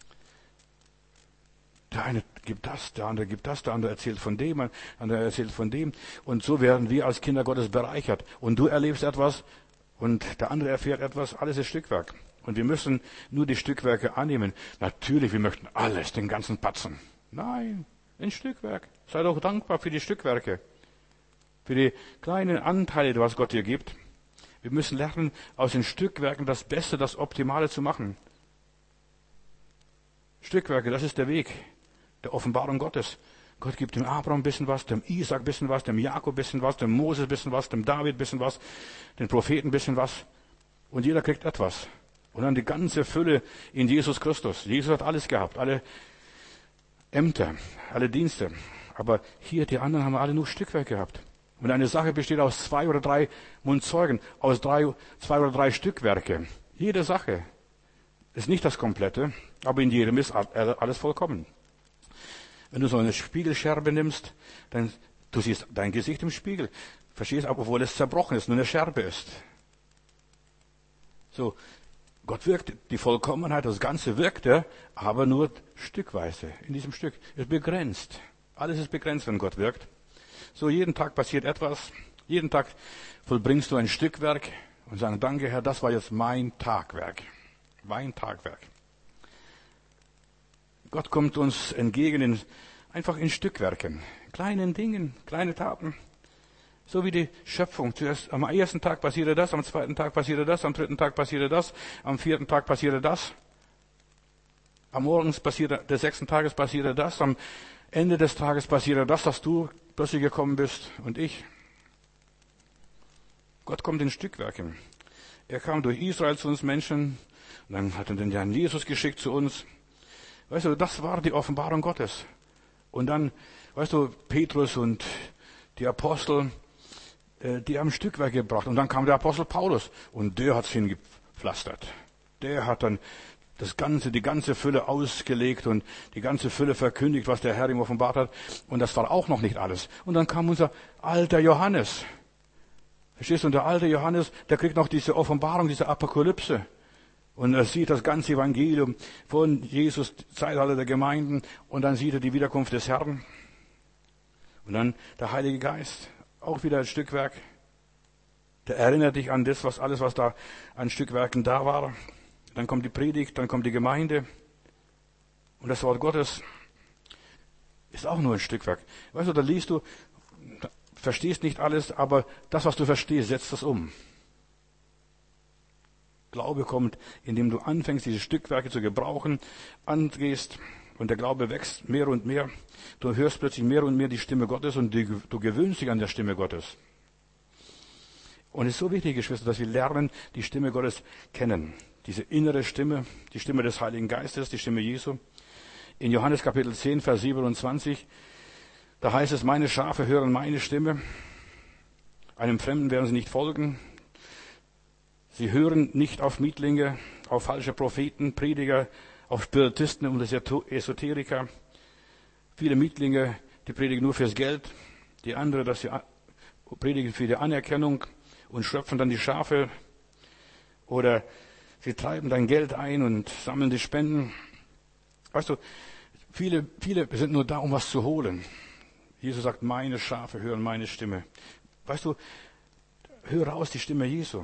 Der eine gibt das, der andere gibt das, der andere erzählt von dem, der andere erzählt von dem. Und so werden wir als Kinder Gottes bereichert. Und du erlebst etwas und der andere erfährt etwas. Alles ist Stückwerk. Und wir müssen nur die Stückwerke annehmen. Natürlich, wir möchten alles, den ganzen Batzen. Nein, ein Stückwerk. Sei doch dankbar für die Stückwerke. Für die kleinen Anteile, was Gott dir gibt. Wir müssen lernen, aus den Stückwerken das Beste, das Optimale zu machen. Stückwerke, das ist der Weg der Offenbarung Gottes. Gott gibt dem Abraham ein bisschen was, dem Isaac ein bisschen was, dem Jakob ein bisschen was, dem Moses ein bisschen was, dem David ein bisschen was, den Propheten ein bisschen was. Und jeder kriegt etwas. Und dann die ganze Fülle in Jesus Christus. Jesus hat alles gehabt, alle Ämter, alle Dienste. Aber hier, die anderen haben alle nur Stückwerk gehabt. Und eine Sache besteht aus zwei oder drei Mundzeugen, aus drei, zwei oder drei Stückwerke. Jede Sache ist nicht das Komplette, aber in jedem ist alles vollkommen. Wenn du so eine Spiegelscherbe nimmst, dann du siehst dein Gesicht im Spiegel. Verstehst, obwohl es zerbrochen ist, nur eine Scherbe ist. So, Gott wirkt die Vollkommenheit, das Ganze wirkt er, aber nur stückweise. In diesem Stück ist begrenzt. Alles ist begrenzt, wenn Gott wirkt. So, jeden Tag passiert etwas. Jeden Tag vollbringst du ein Stückwerk und sagst, danke Herr, das war jetzt mein Tagwerk. Mein Tagwerk. Gott kommt uns entgegen in, einfach in Stückwerken, kleinen Dingen, kleine Taten. So wie die Schöpfung. Zuerst am ersten Tag passierte das, am zweiten Tag passierte das, am dritten Tag passierte das, am vierten Tag passierte das. Am Morgen passiert, des sechsten Tages passierte das, am Ende des Tages passierte das, dass du plötzlich gekommen bist und ich. Gott kommt in Stückwerken. Er kam durch Israel zu uns Menschen, und dann hat er den Herrn Jesus geschickt zu uns. Weißt du, das war die Offenbarung Gottes. Und dann, weißt du, Petrus und die Apostel, die haben Stückwerke gebracht. Und dann kam der Apostel Paulus und der hat's hingepflastert. Der hat dann das ganze, die ganze Fülle ausgelegt und die ganze Fülle verkündigt, was der Herr ihm offenbart hat. Und das war auch noch nicht alles. Und dann kam unser alter Johannes. Verstehst du? Und der alte Johannes, der kriegt noch diese Offenbarung, diese Apokalypse. Und er sieht das ganze Evangelium von Jesus, Zeitalter der Gemeinden. Und dann sieht er die Wiederkunft des Herrn. Und dann der Heilige Geist, auch wieder ein Stückwerk. Der erinnert dich an das, was alles, was da an Stückwerken da war. Dann kommt die Predigt, dann kommt die Gemeinde. Und das Wort Gottes ist auch nur ein Stückwerk. Weißt du, da liest du, verstehst nicht alles, aber das, was du verstehst, setzt das um. Glaube kommt, indem du anfängst, diese Stückwerke zu gebrauchen, angehst und der Glaube wächst mehr und mehr. Du hörst plötzlich mehr und mehr die Stimme Gottes und du gewöhnst dich an der Stimme Gottes. Und es ist so wichtig, Geschwister, dass wir lernen, die Stimme Gottes kennen. Diese innere Stimme, die Stimme des Heiligen Geistes, die Stimme Jesu. In Johannes Kapitel zehn, Vers siebenundzwanzig, da heißt es, meine Schafe hören meine Stimme. Einem Fremden werden sie nicht folgen. Sie hören nicht auf Mietlinge, auf falsche Propheten, Prediger, auf Spiritisten und Esoteriker. Viele Mietlinge, die predigen nur fürs Geld. Die andere, dass sie predigen für die Anerkennung und schröpfen dann die Schafe. Oder sie treiben dein Geld ein und sammeln die Spenden. Weißt du, viele, viele sind nur da, um was zu holen. Jesus sagt, meine Schafe hören meine Stimme. Weißt du, hör raus die Stimme Jesu.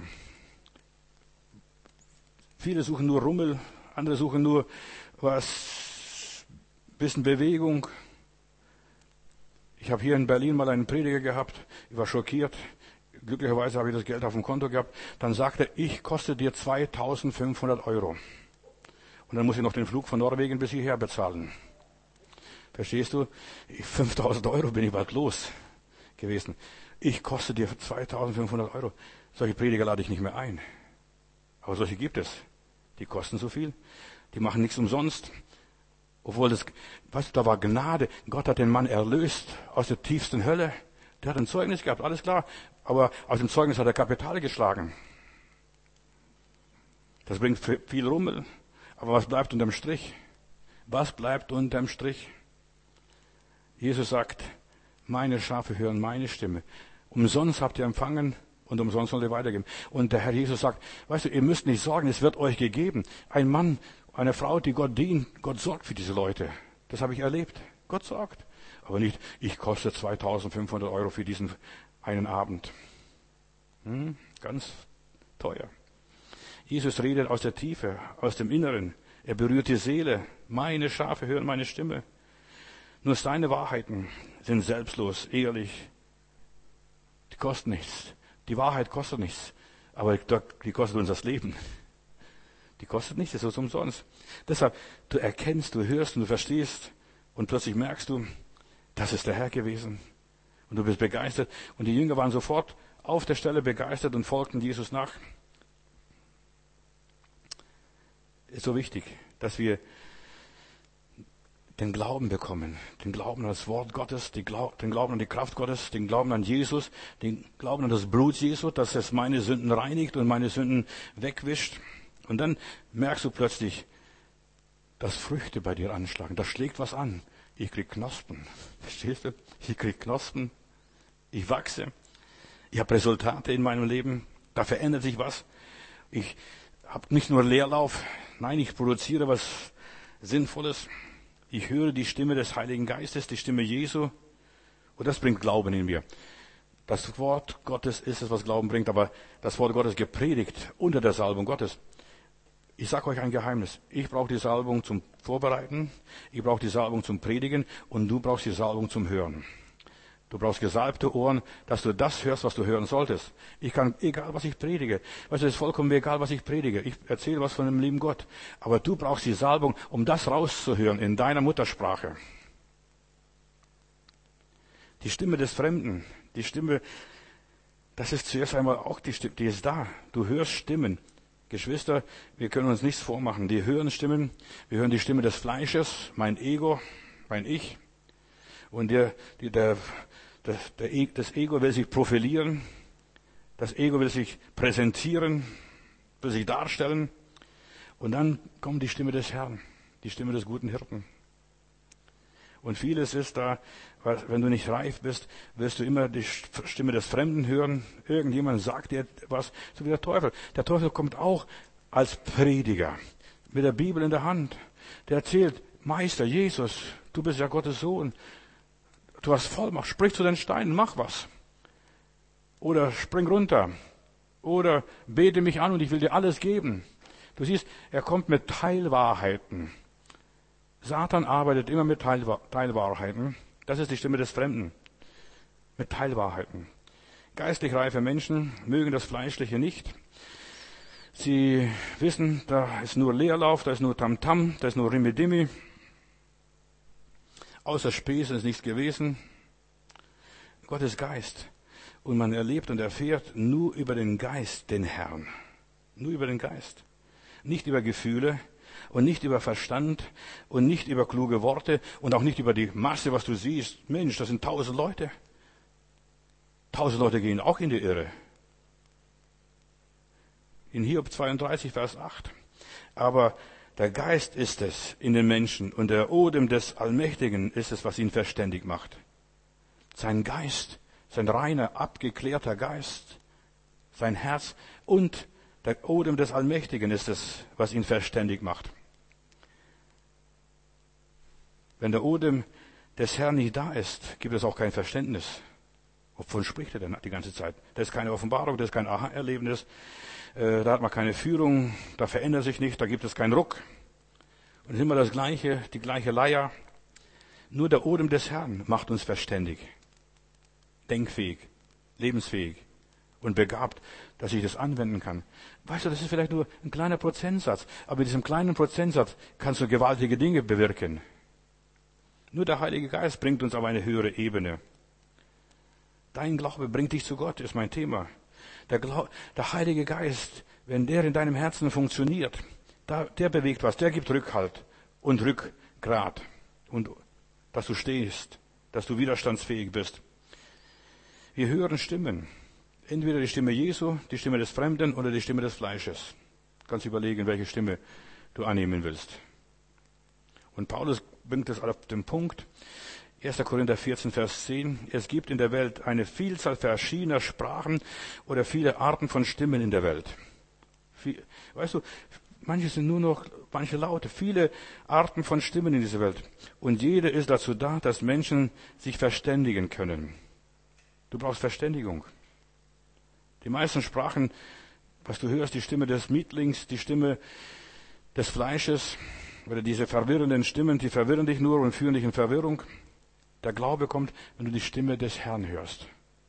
Viele suchen nur Rummel, andere suchen nur was, bisschen Bewegung. Ich habe hier in Berlin mal einen Prediger gehabt, ich war schockiert. Glücklicherweise habe ich das Geld auf dem Konto gehabt. Dann sagte er, ich koste dir zweitausendfünfhundert Euro. Und dann muss ich noch den Flug von Norwegen bis hierher bezahlen. Verstehst du? fünftausend Euro bin ich bald los gewesen. Ich koste dir zweitausendfünfhundert Euro. Solche Prediger lade ich nicht mehr ein. Aber solche gibt es. Die kosten so viel. Die machen nichts umsonst. Obwohl das, weißt du, da war Gnade. Gott hat den Mann erlöst aus der tiefsten Hölle. Der hat ein Zeugnis gehabt, alles klar. Aber aus dem Zeugnis hat er Kapital geschlagen. Das bringt viel Rummel. Aber was bleibt unterm Strich? Was bleibt unterm Strich? Jesus sagt, meine Schafe hören meine Stimme. Umsonst habt ihr empfangen und umsonst sollt ihr weitergeben. Und der Herr Jesus sagt, weißt du, ihr müsst nicht sorgen, es wird euch gegeben. Ein Mann, eine Frau, die Gott dient, Gott sorgt für diese Leute. Das habe ich erlebt. Gott sorgt. Aber nicht, ich koste zweitausendfünfhundert Euro für diesen einen Abend. Hm, ganz teuer. Jesus redet aus der Tiefe, aus dem Inneren. Er berührt die Seele. Meine Schafe hören meine Stimme. Nur seine Wahrheiten sind selbstlos, ehrlich. Die kosten nichts. Die Wahrheit kostet nichts. Aber die kostet uns das Leben. Die kostet nichts, das ist umsonst. Deshalb, du erkennst, du hörst und du verstehst und plötzlich merkst du, das ist der Herr gewesen. Und du bist begeistert. Und die Jünger waren sofort auf der Stelle begeistert und folgten Jesus nach. Ist so wichtig, dass wir den Glauben bekommen. Den Glauben an das Wort Gottes, den Glauben an die Kraft Gottes, den Glauben an Jesus, den Glauben an das Blut Jesu, dass es meine Sünden reinigt und meine Sünden wegwischt. Und dann merkst du plötzlich, dass Früchte bei dir anschlagen. Da schlägt was an. Ich krieg Knospen. Verstehst du? Ich krieg Knospen. Ich wachse. Ich habe Resultate in meinem Leben. Da verändert sich was. Ich habe nicht nur Leerlauf. Nein, ich produziere was Sinnvolles. Ich höre die Stimme des Heiligen Geistes, die Stimme Jesu. Und das bringt Glauben in mir. Das Wort Gottes ist es, was Glauben bringt. Aber das Wort Gottes gepredigt unter der Salbung Gottes. Ich sage euch ein Geheimnis. Ich brauche die Salbung zum Vorbereiten. Ich brauche die Salbung zum Predigen. Und du brauchst die Salbung zum Hören. Du brauchst gesalbte Ohren, dass du das hörst, was du hören solltest. Ich kann, egal was ich predige, weißt du, es ist vollkommen egal, was ich predige. Ich erzähle was von dem lieben Gott. Aber du brauchst die Salbung, um das rauszuhören in deiner Muttersprache. Die Stimme des Fremden, die Stimme, das ist zuerst einmal auch die Stimme, die ist da. Du hörst Stimmen. Geschwister, wir können uns nichts vormachen. Die hören Stimmen. Wir hören die Stimme des Fleisches, mein Ego, mein Ich. Und der, die, der, der, der, das Ego will sich profilieren. Das Ego will sich präsentieren, will sich darstellen. Und dann kommt die Stimme des Herrn, die Stimme des guten Hirten. Und vieles ist da, wenn du nicht reif bist, wirst du immer die Stimme des Fremden hören. Irgendjemand sagt dir was, so wie der Teufel. Der Teufel kommt auch als Prediger mit der Bibel in der Hand. Der erzählt, Meister Jesus, du bist ja Gottes Sohn. Du hast Vollmacht, sprich zu den Steinen, mach was. Oder spring runter. Oder bete mich an und ich will dir alles geben. Du siehst, er kommt mit Teilwahrheiten. Satan arbeitet immer mit Teilwahrheiten. Das ist die Stimme des Fremden. Mit Teilwahrheiten. Geistlich reife Menschen mögen das Fleischliche nicht. Sie wissen, da ist nur Leerlauf, da ist nur Tamtam, da ist nur Rimidimi. Außer Späßen ist nichts gewesen. Gott ist Geist. Und man erlebt und erfährt nur über den Geist den Herrn. Nur über den Geist. Nicht über Gefühle. Und nicht über Verstand und nicht über kluge Worte und auch nicht über die Masse, was du siehst. Mensch, das sind tausend Leute. Tausend Leute gehen auch in die Irre. In Hiob zweiunddreißig, Vers acht. Aber der Geist ist es in den Menschen und der Odem des Allmächtigen ist es, was ihn verständig macht. Sein Geist, sein reiner, abgeklärter Geist, sein Herz und der Odem des Allmächtigen ist es, was ihn verständig macht. Wenn der Odem des Herrn nicht da ist, gibt es auch kein Verständnis. Wovon spricht er denn die ganze Zeit? Das ist keine Offenbarung, das ist kein Aha-Erlebnis. Äh, da hat man keine Führung, da verändert sich nicht, da gibt es keinen Ruck. Und es ist immer das Gleiche, die gleiche Leier. Nur der Odem des Herrn macht uns verständig, denkfähig, lebensfähig und begabt, dass ich das anwenden kann. Weißt du, das ist vielleicht nur ein kleiner Prozentsatz, aber mit diesem kleinen Prozentsatz kannst du gewaltige Dinge bewirken. Nur der Heilige Geist bringt uns auf eine höhere Ebene. Dein Glaube bringt dich zu Gott, ist mein Thema. Der, Glau- der Heilige Geist, wenn der in deinem Herzen funktioniert, da, der bewegt was, der gibt Rückhalt und Rückgrat. Und dass du stehst, dass du widerstandsfähig bist. Wir hören Stimmen. Entweder die Stimme Jesu, die Stimme des Fremden oder die Stimme des Fleisches. Du kannst überlegen, welche Stimme du annehmen willst. Und Paulus bringt es auf den Punkt. erster Korinther vierzehn, Vers zehn. Es gibt in der Welt eine Vielzahl verschiedener Sprachen oder viele Arten von Stimmen in der Welt. Weißt du, manche sind nur noch, manche Laute, viele Arten von Stimmen in dieser Welt. Und jede ist dazu da, dass Menschen sich verständigen können. Du brauchst Verständigung. Die meisten Sprachen, was du hörst, die Stimme des Mietlings, die Stimme des Fleisches, oder diese verwirrenden Stimmen, die verwirren dich nur und führen dich in Verwirrung. Der Glaube kommt, wenn du die Stimme des Herrn hörst.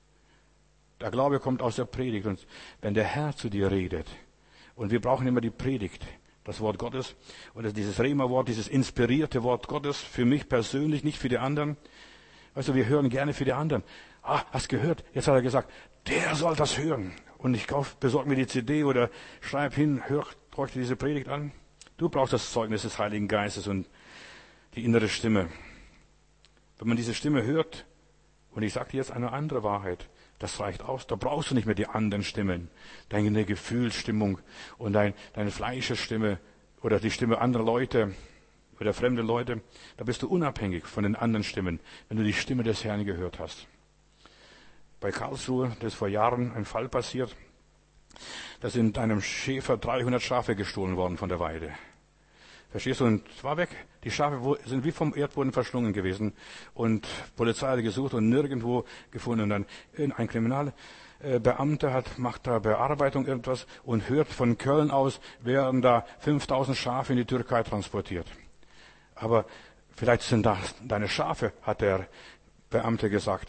Der Glaube kommt aus der Predigt. Und wenn der Herr zu dir redet, und wir brauchen immer die Predigt, das Wort Gottes, oder dieses Rema-Wort, dieses inspirierte Wort Gottes, für mich persönlich, nicht für die anderen. Weißt du, wir hören gerne für die anderen. Ah, hast gehört? Jetzt hat er gesagt, der soll das hören. Und ich kauf, besorg mir die C D oder schreib hin, hör, hör dir diese Predigt an. Du brauchst das Zeugnis des Heiligen Geistes und die innere Stimme. Wenn man diese Stimme hört, und ich sage dir jetzt eine andere Wahrheit, das reicht aus. Da brauchst du nicht mehr die anderen Stimmen. Deine Gefühlsstimmung und dein, deine Fleischesstimme oder die Stimme anderer Leute oder fremde Leute. Da bist du unabhängig von den anderen Stimmen, wenn du die Stimme des Herrn gehört hast. Bei Karlsruhe, das ist vor Jahren ein Fall passiert, da sind einem Schäfer dreihundert Schafe gestohlen worden von der Weide. Verstehst du? Und es war weg. Die Schafe sind wie vom Erdboden verschlungen gewesen. Und Polizei hat gesucht und nirgendwo gefunden. Und dann ein Kriminalbeamter hat, macht da Bearbeitung irgendwas und hört von Köln aus, werden da fünftausend Schafe in die Türkei transportiert. Aber vielleicht sind da deine Schafe, hat der Beamte gesagt.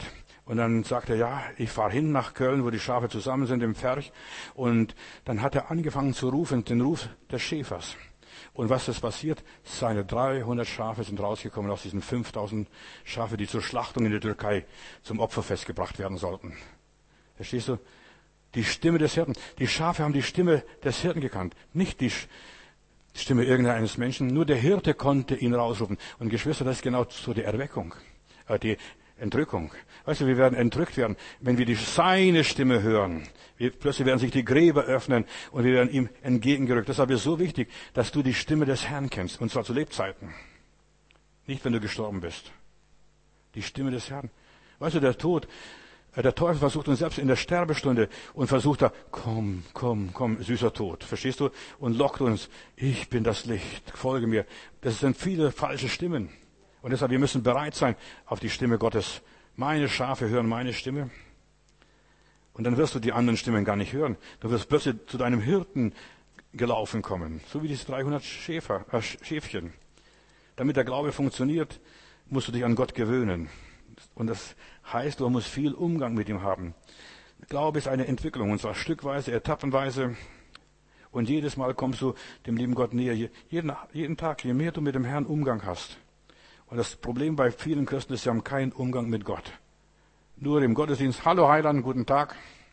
Und dann sagt er, ja, ich fahre hin nach Köln, wo die Schafe zusammen sind im Pferch. Und dann hat er angefangen zu rufen, den Ruf des Schäfers. Und was ist passiert? Seine dreihundert Schafe sind rausgekommen aus diesen fünftausend Schafe, die zur Schlachtung in der Türkei zum Opferfest gebracht werden sollten. Verstehst du? Die Stimme des Hirten. Die Schafe haben die Stimme des Hirten gekannt, nicht die Stimme irgendeines Menschen. Nur der Hirte konnte ihn rausrufen. Und Geschwister, das ist genau so die Erweckung, äh, die Entrückung. Weißt du, wir werden entrückt werden, wenn wir die, seine Stimme hören. Wir, plötzlich werden sich die Gräber öffnen und wir werden ihm entgegengerückt. Deshalb ist es so wichtig, dass du die Stimme des Herrn kennst. Und zwar zu Lebzeiten. Nicht, wenn du gestorben bist. Die Stimme des Herrn. Weißt du, der Tod, der Teufel versucht uns selbst in der Sterbestunde und versucht da, komm, komm, komm, süßer Tod. Verstehst du? Und lockt uns, ich bin das Licht, folge mir. Das sind viele falsche Stimmen. Und deshalb, wir müssen bereit sein auf die Stimme Gottes. Meine Schafe hören meine Stimme. Und dann wirst du die anderen Stimmen gar nicht hören. Du wirst plötzlich zu deinem Hirten gelaufen kommen. So wie diese dreihundert Schäfer, äh, Schäfchen. Damit der Glaube funktioniert, musst du dich an Gott gewöhnen. Und das heißt, du musst viel Umgang mit ihm haben. Glaube ist eine Entwicklung, und zwar stückweise, etappenweise. Und jedes Mal kommst du dem lieben Gott näher. Jeden, jeden Tag, je mehr du mit dem Herrn Umgang hast. Und das Problem bei vielen Christen ist, sie haben keinen Umgang mit Gott. Nur im Gottesdienst, hallo Heiland, guten Tag.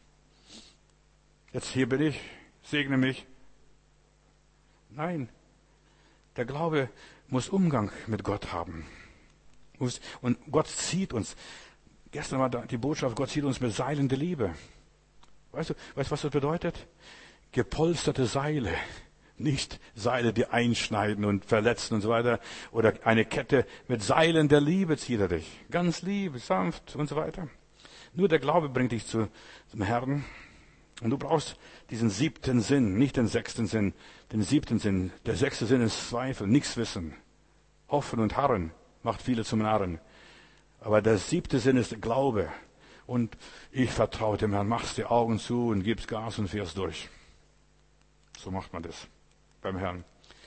Jetzt hier bin ich, segne mich. Nein, der Glaube muss Umgang mit Gott haben. Und Gott zieht uns. Gestern war die Botschaft, Gott zieht uns mit Seilen der Liebe. Weißt du, weißt du, was das bedeutet? Gepolsterte Seile. Nicht Seile, die einschneiden und verletzen und so weiter. Oder eine Kette mit Seilen der Liebe zieht er dich. Ganz lieb, sanft und so weiter. Nur der Glaube bringt dich zu, zum Herrn. Und du brauchst diesen siebten Sinn, nicht den sechsten Sinn, den siebten Sinn. Der sechste Sinn ist Zweifel, nichts wissen. Hoffen und harren macht viele zum Narren. Aber der siebte Sinn ist Glaube. Und ich vertraue dem Herrn, machst die Augen zu und gibst Gas und fährst durch. So macht man das beim Herrn.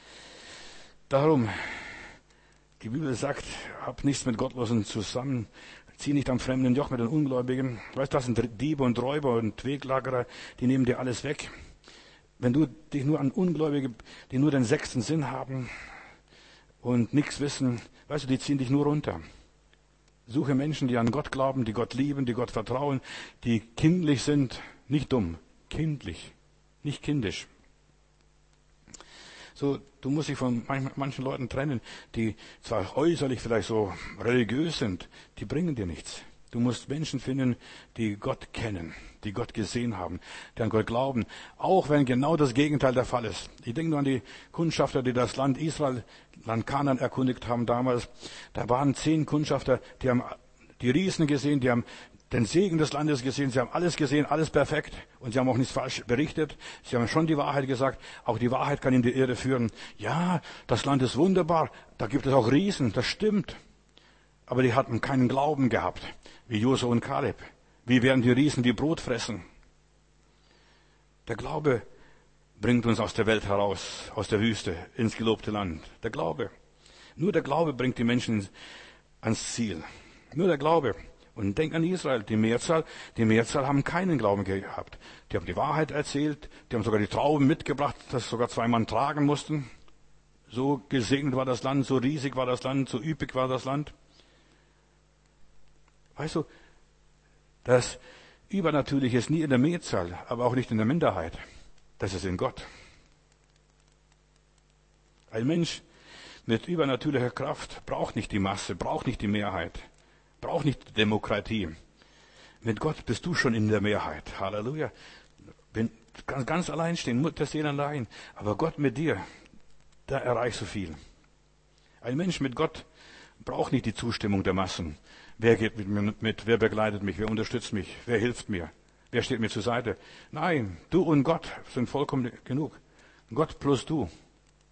Darum, die Bibel sagt, hab nichts mit Gottlosen zusammen, zieh nicht am fremden Joch mit den Ungläubigen. Weißt du, das sind Diebe und Räuber und Weglagerer, die nehmen dir alles weg. Wenn du dich nur an Ungläubige, die nur den sechsten Sinn haben und nichts wissen, weißt du, die ziehen dich nur runter. Suche Menschen, die an Gott glauben, die Gott lieben, die Gott vertrauen, die kindlich sind, nicht dumm, kindlich, nicht kindisch. So, du musst dich von manchen Leuten trennen, die zwar äußerlich vielleicht so religiös sind, die bringen dir nichts. Du musst Menschen finden, die Gott kennen, die Gott gesehen haben, die an Gott glauben, auch wenn genau das Gegenteil der Fall ist. Ich denke nur an die Kundschafter, die das Land Israel, Land Kanaan erkundigt haben damals. Da waren zehn Kundschafter, die haben die Riesen gesehen, die haben den Segen des Landes gesehen, sie haben alles gesehen, alles perfekt und sie haben auch nichts falsch berichtet. Sie haben schon die Wahrheit gesagt, auch die Wahrheit kann in die Irre führen. Ja, das Land ist wunderbar, da gibt es auch Riesen, das stimmt. Aber die hatten keinen Glauben gehabt, wie Josua und Kaleb. Wie werden die Riesen wie Brot fressen? Der Glaube bringt uns aus der Welt heraus, aus der Wüste, ins gelobte Land. Der Glaube. Nur der Glaube bringt die Menschen ans Ziel. Nur der Glaube. Und denk an Israel, die Mehrzahl, die Mehrzahl haben keinen Glauben gehabt. Die haben die Wahrheit erzählt, die haben sogar die Trauben mitgebracht, das sogar zwei Mann tragen mussten. So gesegnet war das Land, so riesig war das Land, so üppig war das Land. Weißt du, das Übernatürliche ist nie in der Mehrzahl, aber auch nicht in der Minderheit. Das ist in Gott. Ein Mensch mit übernatürlicher Kraft braucht nicht die Masse, braucht nicht die Mehrheit, braucht nicht die Demokratie. Mit Gott bist du schon in der Mehrheit. Halleluja. Bin ganz, ganz allein stehen, Mutterseelen allein. Aber Gott mit dir, da erreichst du viel. Ein Mensch mit Gott braucht nicht die Zustimmung der Massen. Wer geht mit mir mit? Wer begleitet mich? Wer unterstützt mich? Wer hilft mir? Wer steht mir zur Seite? Nein, du und Gott sind vollkommen genug. Gott plus du. Und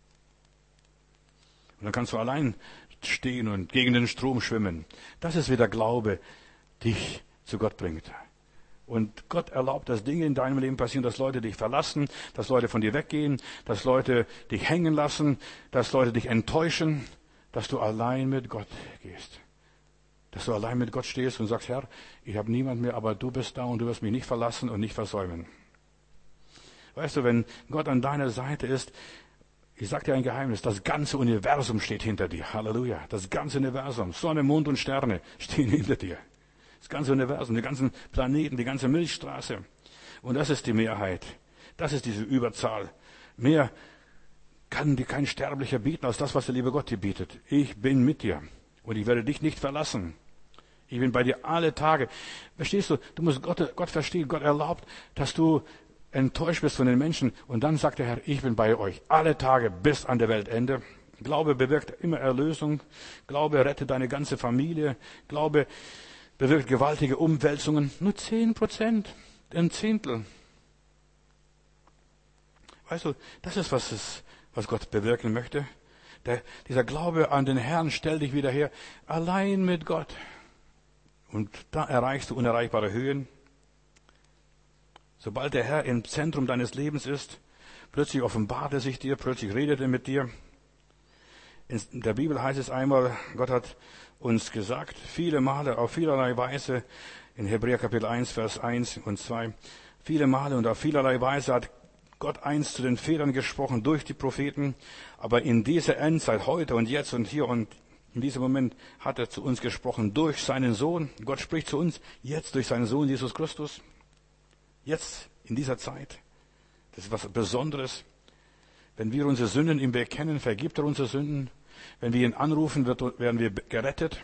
dann kannst du allein stehen und gegen den Strom schwimmen. Das ist, wie der Glaube dich zu Gott bringt. Und Gott erlaubt, dass Dinge in deinem Leben passieren, dass Leute dich verlassen, dass Leute von dir weggehen, dass Leute dich hängen lassen, dass Leute dich enttäuschen, dass du allein mit Gott gehst. Dass du allein mit Gott stehst und sagst, Herr, ich habe niemand mehr, aber du bist da und du wirst mich nicht verlassen und nicht versäumen. Weißt du, wenn Gott an deiner Seite ist, ich sag dir ein Geheimnis, das ganze Universum steht hinter dir. Halleluja. Das ganze Universum, Sonne, Mond und Sterne stehen hinter dir. Das ganze Universum, die ganzen Planeten, die ganze Milchstraße. Und das ist die Mehrheit. Das ist diese Überzahl. Mehr kann dir kein Sterblicher bieten als das, was der liebe Gott dir bietet. Ich bin mit dir und ich werde dich nicht verlassen. Ich bin bei dir alle Tage. Verstehst du? Du musst Gott, Gott verstehen. Gott erlaubt, dass du enttäuscht bist von den Menschen. Und dann sagt der Herr, ich bin bei euch alle Tage bis an der Weltende. Glaube bewirkt immer Erlösung. Glaube rettet deine ganze Familie. Glaube bewirkt gewaltige Umwälzungen. Nur zehn Prozent, ein Zehntel. Weißt du, das ist, was, es, was Gott bewirken möchte. Der, dieser Glaube an den Herrn stellt dich wieder her. Allein mit Gott. Und da erreichst du unerreichbare Höhen. Sobald der Herr im Zentrum deines Lebens ist, plötzlich offenbart er sich dir, plötzlich redet er mit dir. In der Bibel heißt es einmal, Gott hat uns gesagt, viele Male, auf vielerlei Weise, in Hebräer Kapitel eins, Vers eins und zwei, viele Male und auf vielerlei Weise hat Gott einst zu den Vätern gesprochen durch die Propheten, aber in dieser Endzeit, heute und jetzt und hier und in diesem Moment hat er zu uns gesprochen durch seinen Sohn. Gott spricht zu uns jetzt durch seinen Sohn Jesus Christus. Jetzt, in dieser Zeit. Das ist was Besonderes. Wenn wir unsere Sünden ihm bekennen, vergibt er unsere Sünden. Wenn wir ihn anrufen, wird, werden wir gerettet.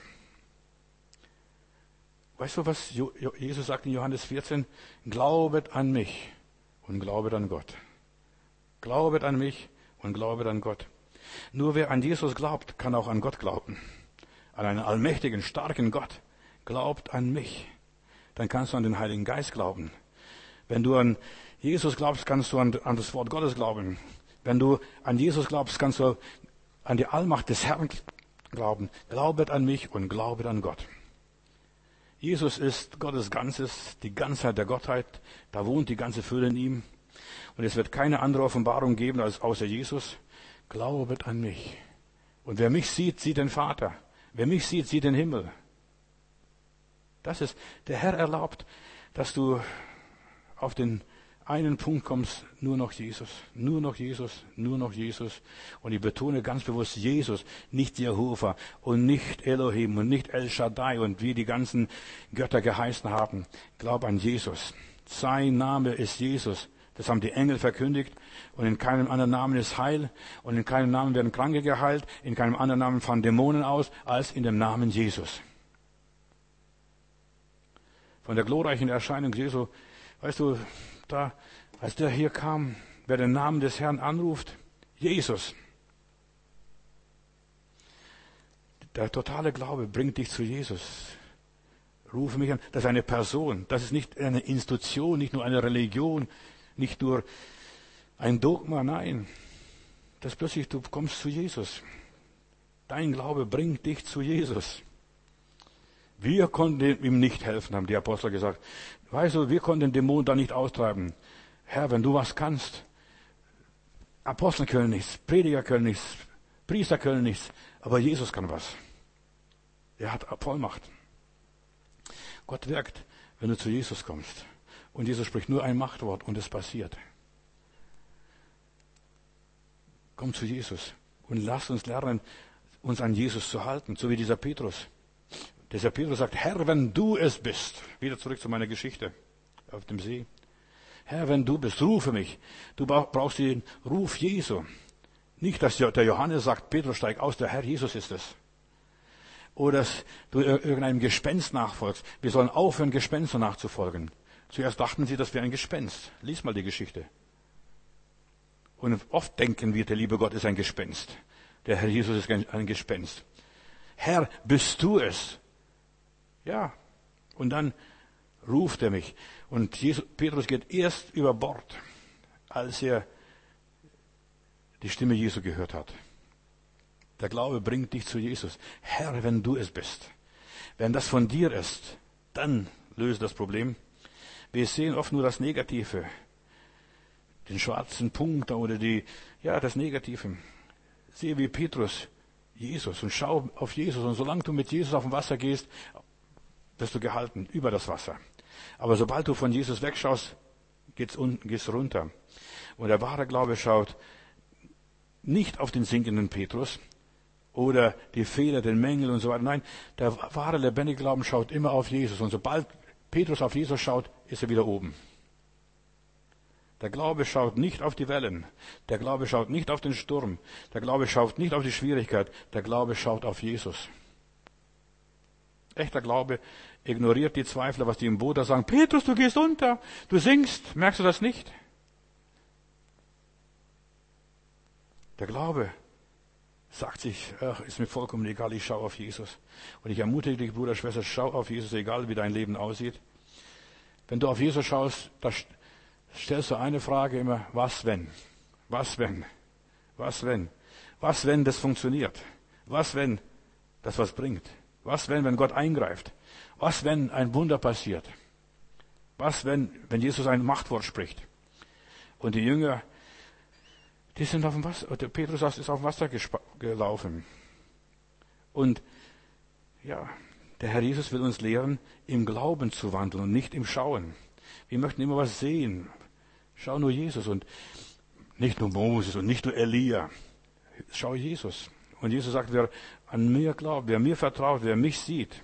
Weißt du, was Jesus sagt in Johannes vierzehn? Glaubet an mich und glaubet an Gott. Glaubet an mich und glaubet an Gott. Nur wer an Jesus glaubt, kann auch an Gott glauben. An einen allmächtigen, starken Gott. Glaubt an mich. Dann kannst du an den Heiligen Geist glauben. Wenn du an Jesus glaubst, kannst du an, an das Wort Gottes glauben. Wenn du an Jesus glaubst, kannst du an die Allmacht des Herrn glauben. Glaubet an mich und glaubet an Gott. Jesus ist Gottes Ganzes, die Ganzheit der Gottheit. Da wohnt die ganze Fülle in ihm. Und es wird keine andere Offenbarung geben als außer Jesus. Glaubet an mich. Und wer mich sieht, sieht den Vater. Wer mich sieht, sieht den Himmel. Das ist, der Herr erlaubt, dass du auf den einen Punkt kommst, nur noch Jesus, nur noch Jesus, nur noch Jesus. Und ich betone ganz bewusst Jesus, nicht Jehova und nicht Elohim und nicht El Shaddai und wie die ganzen Götter geheißen haben. Glaub an Jesus. Sein Name ist Jesus. Das haben die Engel verkündigt. Und in keinem anderen Namen ist Heil. Und in keinem Namen werden Kranke geheilt. In keinem anderen Namen fahren Dämonen aus, als in dem Namen Jesus. Von der glorreichen Erscheinung Jesu, weißt du, da, als der hier kam, wer den Namen des Herrn anruft, Jesus. Der totale Glaube bringt dich zu Jesus. Rufe mich an. Das ist eine Person. Das ist nicht eine Institution, nicht nur eine Religion, nicht nur ein Dogma. Nein. Das plötzlich, du kommst zu Jesus. Dein Glaube bringt dich zu Jesus. Wir konnten ihm nicht helfen, haben die Apostel gesagt. Weißt du, wir konnten den Dämon da nicht austreiben. Herr, wenn du was kannst, Apostel können nichts, Prediger können nichts, Priester können nichts, aber Jesus kann was. Er hat Vollmacht. Gott wirkt, wenn du zu Jesus kommst. Und Jesus spricht nur ein Machtwort und es passiert. Komm zu Jesus und lass uns lernen, uns an Jesus zu halten, so wie dieser Petrus. Dieser Petrus sagt, Herr, wenn du es bist, wieder zurück zu meiner Geschichte auf dem See. Herr, wenn du bist, rufe mich. Du brauchst den Ruf Jesu. Nicht, dass der Johannes sagt, Petrus, steig aus, der Herr Jesus ist es. Oder dass du irgendeinem Gespenst nachfolgst. Wir sollen aufhören, Gespenster nachzufolgen. Zuerst dachten sie, das wäre ein Gespenst. Lies mal die Geschichte. Und oft denken wir, der liebe Gott ist ein Gespenst. Der Herr Jesus ist ein Gespenst. Herr, bist du es? Ja. Und dann ruft er mich. Und Jesus, Petrus geht erst über Bord, als er die Stimme Jesu gehört hat. Der Glaube bringt dich zu Jesus. Herr, wenn du es bist. Wenn das von dir ist, dann löse das Problem. Wir sehen oft nur das Negative. Den schwarzen Punkt oder die, ja, das Negative. Siehe wie Petrus Jesus und schau auf Jesus. Und solange du mit Jesus auf dem Wasser gehst, wirst du gehalten über das Wasser. Aber sobald du von Jesus wegschaust, geht's unten, geht's runter. Und der wahre Glaube schaut nicht auf den sinkenden Petrus oder die Fehler, den Mängel und so weiter. Nein, der wahre lebendige Glauben schaut immer auf Jesus. Und sobald Petrus auf Jesus schaut, ist er wieder oben. Der Glaube schaut nicht auf die Wellen. Der Glaube schaut nicht auf den Sturm. Der Glaube schaut nicht auf die Schwierigkeit. Der Glaube schaut auf Jesus. Echter Glaube ignoriert die Zweifler, was die im Boot da sagen. Petrus, du gehst unter. Du sinkst. Merkst du das nicht? Der Glaube sagt sich, ach, ist mir vollkommen egal, ich schaue auf Jesus. Und ich ermutige dich, Bruder, Schwester, schau auf Jesus, egal wie dein Leben aussieht. Wenn du auf Jesus schaust, da stellst du eine Frage immer, was wenn? Was wenn? Was wenn? Was wenn das funktioniert? Was wenn das was bringt? Was wenn, wenn Gott eingreift? Was wenn ein Wunder passiert? Was wenn, wenn Jesus ein Machtwort spricht? Und die Jünger, die sind auf dem Wasser, der Petrus ist auf dem Wasser gelaufen. Und ja, der Herr Jesus will uns lehren, im Glauben zu wandeln und nicht im Schauen. Wir möchten immer was sehen. Schau nur Jesus und nicht nur Moses und nicht nur Elia. Schau Jesus. Und Jesus sagt, wer an mir glaubt, wer mir vertraut, wer mich sieht.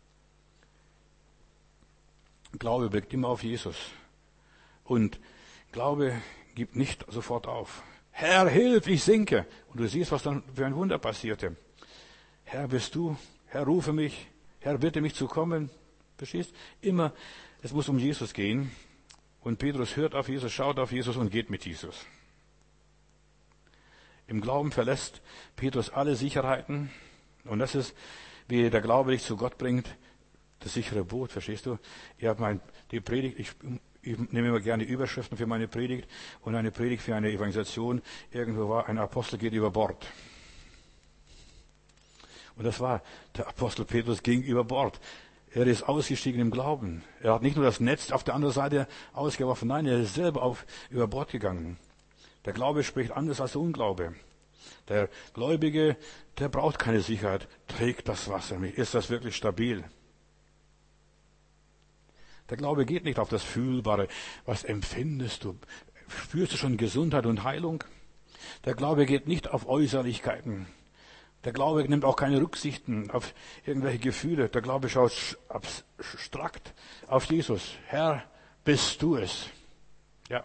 Glaube blickt immer auf Jesus. Und Glaube gibt nicht sofort auf. Herr, hilf, ich sinke. Und du siehst, was dann für ein Wunder passierte. Herr, bist du? Herr, rufe mich. Herr, bitte mich zu kommen. Verstehst? Immer, es muss um Jesus gehen. Und Petrus hört auf Jesus, schaut auf Jesus und geht mit Jesus. Im Glauben verlässt Petrus alle Sicherheiten. Und das ist, wie der Glaube dich zu Gott bringt, das sichere Boot, verstehst du? Ihr habt mein, die Predigt, ich, ich nehme immer gerne Überschriften für meine Predigt und eine Predigt für eine Evangelisation. Irgendwo war, ein Apostel geht über Bord. Und das war, der Apostel Petrus ging über Bord. Er ist ausgestiegen im Glauben. Er hat nicht nur das Netz auf der anderen Seite ausgeworfen, nein, er ist selber auf, über Bord gegangen. Der Glaube spricht anders als der Unglaube. Der Gläubige, der braucht keine Sicherheit, trägt das Wasser nicht. Ist das wirklich stabil? Der Glaube geht nicht auf das Fühlbare. Was empfindest du? Spürst du schon Gesundheit und Heilung? Der Glaube geht nicht auf Äußerlichkeiten. Der Glaube nimmt auch keine Rücksichten auf irgendwelche Gefühle. Der Glaube schaut abstrakt auf Jesus. Herr, bist du es? Ja.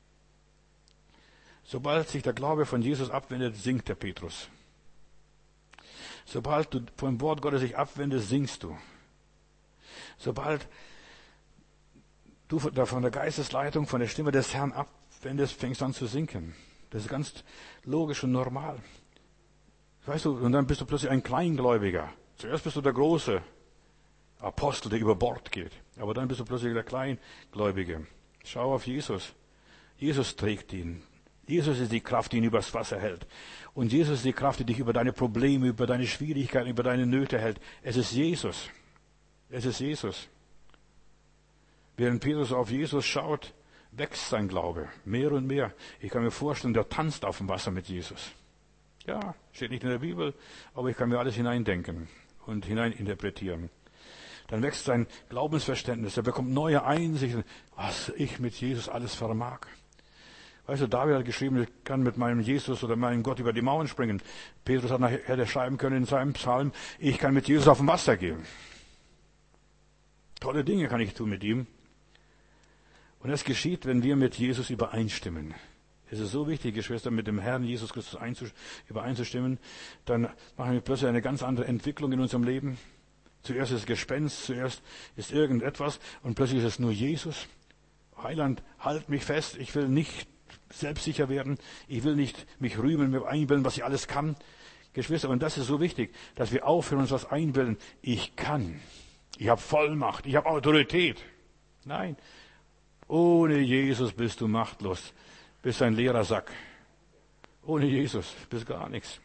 Sobald sich der Glaube von Jesus abwendet, sinkt der Petrus. Sobald du vom Wort Gottes sich abwendest, sinkst du. Sobald du von der Geistesleitung, von der Stimme des Herrn abwendest, fängst du an zu sinken. Das ist ganz logisch und normal. Weißt du, und dann bist du plötzlich ein Kleingläubiger. Zuerst bist du der große Apostel, der über Bord geht. Aber dann bist du plötzlich der Kleingläubige. Schau auf Jesus. Jesus trägt ihn. Jesus ist die Kraft, die ihn übers Wasser hält. Und Jesus ist die Kraft, die dich über deine Probleme, über deine Schwierigkeiten, über deine Nöte hält. Es ist Jesus. Es ist Jesus. Während Petrus auf Jesus schaut, wächst sein Glaube mehr und mehr. Ich kann mir vorstellen, der tanzt auf dem Wasser mit Jesus. Ja, steht nicht in der Bibel, aber ich kann mir alles hineindenken und hineininterpretieren. Dann wächst sein Glaubensverständnis, er bekommt neue Einsichten, was ich mit Jesus alles vermag. Weißt du, David hat geschrieben, ich kann mit meinem Jesus oder meinem Gott über die Mauern springen. Petrus hat nachher schreiben können in seinem Psalm, ich kann mit Jesus auf dem Wasser gehen. Tolle Dinge kann ich tun mit ihm. Und das geschieht, wenn wir mit Jesus übereinstimmen. Es ist so wichtig, Geschwister, mit dem Herrn Jesus Christus übereinzustimmen. Dann machen wir plötzlich eine ganz andere Entwicklung in unserem Leben. Zuerst ist Gespenst, zuerst ist irgendetwas und plötzlich ist es nur Jesus. Heiland, halt mich fest, ich will nicht selbstsicher werden, ich will nicht mich rühmen, mir einbilden, was ich alles kann. Geschwister, und das ist so wichtig, dass wir aufhören, uns was einbilden. Ich kann, ich habe Vollmacht, ich habe Autorität. Nein, ohne Jesus bist du machtlos. Bist ein leerer Sack. Ohne Jesus bist gar nichts.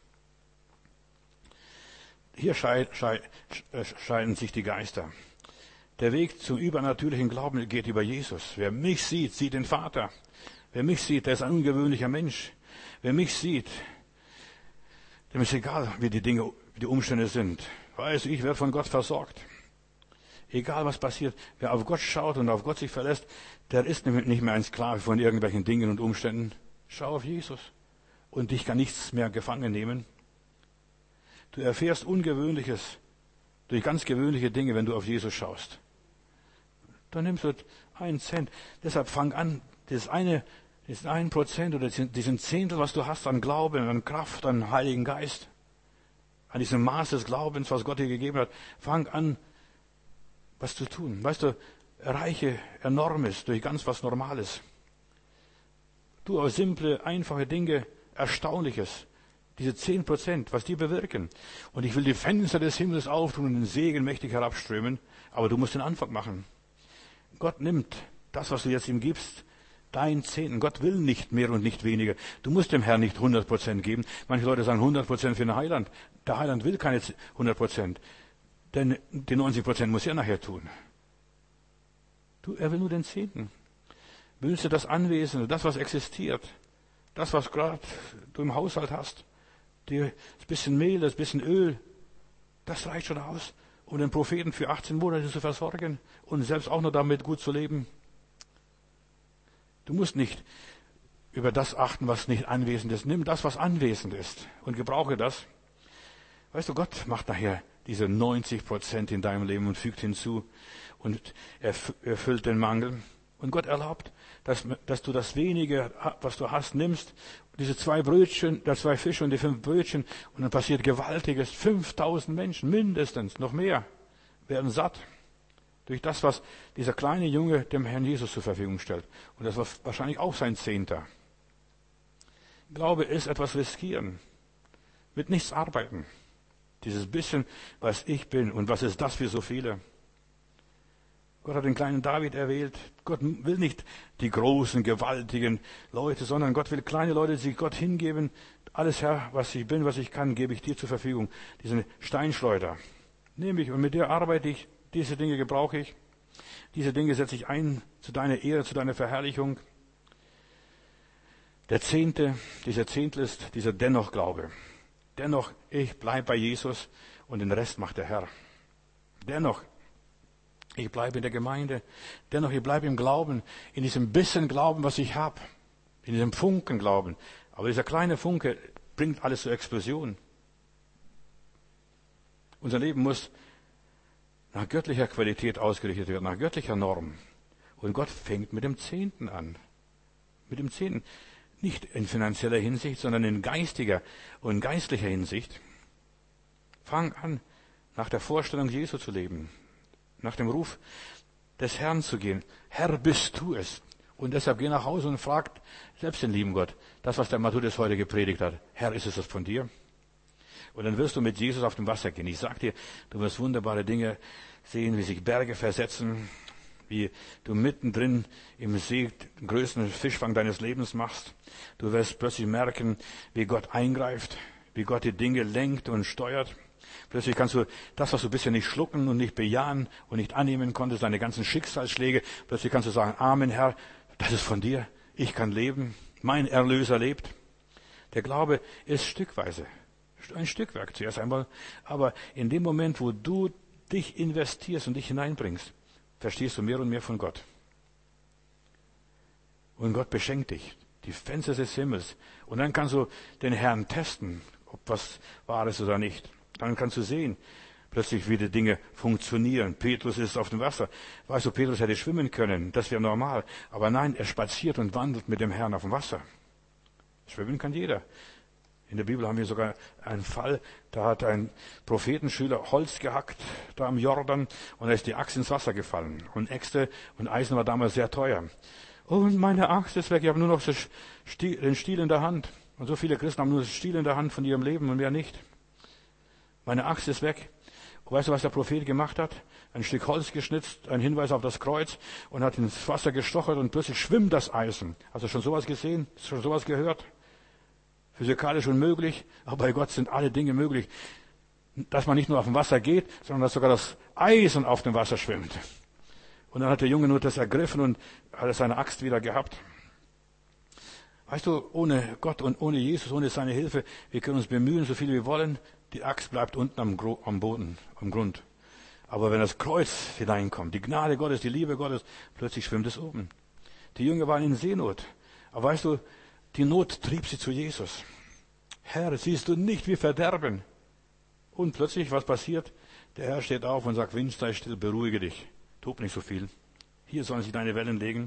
Hier scheiden sich die Geister. Der Weg zum übernatürlichen Glauben geht über Jesus. Wer mich sieht, sieht den Vater. Wer mich sieht, der ist ein ungewöhnlicher Mensch. Wer mich sieht, Dem ist egal, wie die Dinge, wie die Umstände sind. Weißt du, ich werde von Gott versorgt. Egal was passiert, wer auf Gott schaut und auf Gott sich verlässt, der ist nicht mehr ein Sklave von irgendwelchen Dingen und Umständen. Schau auf Jesus. Und dich kann nichts mehr gefangen nehmen. Du erfährst Ungewöhnliches durch ganz gewöhnliche Dinge, wenn du auf Jesus schaust. Dann nimmst du einen Cent. Deshalb fang an, das eine, das ein Prozent oder diesen Zehntel, was du hast an Glauben, an Kraft, an Heiligen Geist, an diesem Maß des Glaubens, was Gott dir gegeben hat, fang an, was zu tun. Weißt du, erreiche Enormes durch ganz was Normales. Tu aus simple, einfache Dinge Erstaunliches. Diese zehn Prozent, was die bewirken. Und ich will die Fenster des Himmels auftun und den Segen mächtig herabströmen. Aber du musst den Anfang machen. Gott nimmt das, was du jetzt ihm gibst, dein Zehnten. Gott will nicht mehr und nicht weniger. Du musst dem Herrn nicht hundert Prozent geben. Manche Leute sagen hundert Prozent für den Heiland. Der Heiland will keine hundert Prozent. Denn die neunzig Prozent muss er nachher tun. Du, er will nur den Zehnten. Willst du das Anwesende, das, was existiert, das, was gerade du im Haushalt hast, das bisschen Mehl, das bisschen Öl, das reicht schon aus, um den Propheten für achtzehn Monate zu versorgen und selbst auch noch damit gut zu leben. Du musst nicht über das achten, was nicht anwesend ist. Nimm das, was anwesend ist und gebrauche das. Weißt du, Gott macht nachher diese neunzig Prozent in deinem Leben und fügt hinzu und erfüllt den Mangel. Und Gott erlaubt, dass, dass du das wenige, was du hast, nimmst, diese zwei Brötchen, die zwei Fische und die fünf Brötchen, und dann passiert Gewaltiges. fünftausend Menschen, mindestens, noch mehr, werden satt durch das, was dieser kleine Junge dem Herrn Jesus zur Verfügung stellt. Und das war wahrscheinlich auch sein Zehnter. Glaube ist etwas riskieren, mit nichts arbeiten. Dieses bisschen, was ich bin, und was ist das für so viele? Gott hat den kleinen David erwählt. Gott will nicht die großen, gewaltigen Leute, sondern Gott will kleine Leute, die sich Gott hingeben. Alles, Herr, was ich bin, was ich kann, gebe ich dir zur Verfügung. Diesen Steinschleuder nehme ich und mit dir arbeite ich. Diese Dinge gebrauche ich. Diese Dinge setze ich ein zu deiner Ehre, zu deiner Verherrlichung. Der Zehnte, dieser Zehntel ist dieser Dennoch-Glaube. Dennoch, ich bleibe bei Jesus und den Rest macht der Herr. Dennoch, ich bleibe in der Gemeinde. Dennoch, ich bleibe im Glauben, in diesem bisschen Glauben, was ich habe. In diesem Funken Glauben. Aber dieser kleine Funke bringt alles zur Explosion. Unser Leben muss nach göttlicher Qualität ausgerichtet werden, nach göttlicher Norm. Und Gott fängt mit dem Zehnten an. Mit dem Zehnten. Nicht in finanzieller Hinsicht, sondern in geistiger und geistlicher Hinsicht. Fang an, nach der Vorstellung Jesu zu leben. Nach dem Ruf des Herrn zu gehen. Herr, bist du es? Und deshalb geh nach Hause und frag selbst den lieben Gott, das, was der Matthäus heute gepredigt hat. Herr, ist es das von dir? Und dann wirst du mit Jesus auf dem Wasser gehen. Ich sag dir, du wirst wunderbare Dinge sehen, wie sich Berge versetzen, wie du mittendrin im See den größten Fischfang deines Lebens machst. Du wirst plötzlich merken, wie Gott eingreift, wie Gott die Dinge lenkt und steuert. Plötzlich kannst du das, was du bisher nicht schlucken und nicht bejahen und nicht annehmen konntest, deine ganzen Schicksalsschläge, plötzlich kannst du sagen, Amen, Herr, das ist von dir, ich kann leben, mein Erlöser lebt. Der Glaube ist stückweise, ein Stückwerk zuerst einmal, aber in dem Moment, wo du dich investierst und dich hineinbringst, verstehst du mehr und mehr von Gott. Und Gott beschenkt dich, die Fenster des Himmels, und dann kannst du den Herrn testen, ob was wahr ist oder nicht. Dann kannst du sehen, plötzlich wie die Dinge funktionieren. Petrus ist auf dem Wasser. Weißt du, Petrus hätte schwimmen können, das wäre normal. Aber nein, er spaziert und wandelt mit dem Herrn auf dem Wasser. Schwimmen kann jeder. In der Bibel haben wir sogar einen Fall, da hat ein Prophetenschüler Holz gehackt, da am Jordan, und da ist die Axt ins Wasser gefallen. Und Äxte und Eisen war damals sehr teuer. Und meine Axt ist weg, ich habe nur noch den Stiel in der Hand. Und so viele Christen haben nur den Stiel in der Hand von ihrem Leben und mehr nicht. Meine Axt ist weg. Und weißt du, was der Prophet gemacht hat? Ein Stück Holz geschnitzt, ein Hinweis auf das Kreuz, und hat ins Wasser gestochert, und plötzlich schwimmt das Eisen. Hast du schon sowas gesehen? Hast du schon sowas gehört? Physikalisch unmöglich, aber bei Gott sind alle Dinge möglich. Dass man nicht nur auf dem Wasser geht, sondern dass sogar das Eisen auf dem Wasser schwimmt. Und dann hat der Junge nur das ergriffen und hat seine Axt wieder gehabt. Weißt du, ohne Gott und ohne Jesus, ohne seine Hilfe, wir können uns bemühen, so viel wir wollen, die Axt bleibt unten am, Gro- am Boden, am Grund. Aber wenn das Kreuz hineinkommt, die Gnade Gottes, die Liebe Gottes, plötzlich schwimmt es oben. Die Jünger waren in Seenot. Aber weißt du, die Not trieb sie zu Jesus. Herr, siehst du nicht, wir verderben? Und plötzlich, was passiert? Der Herr steht auf und sagt, Wind, sei still, beruhige dich. Tob nicht so viel. Hier sollen sich deine Wellen legen.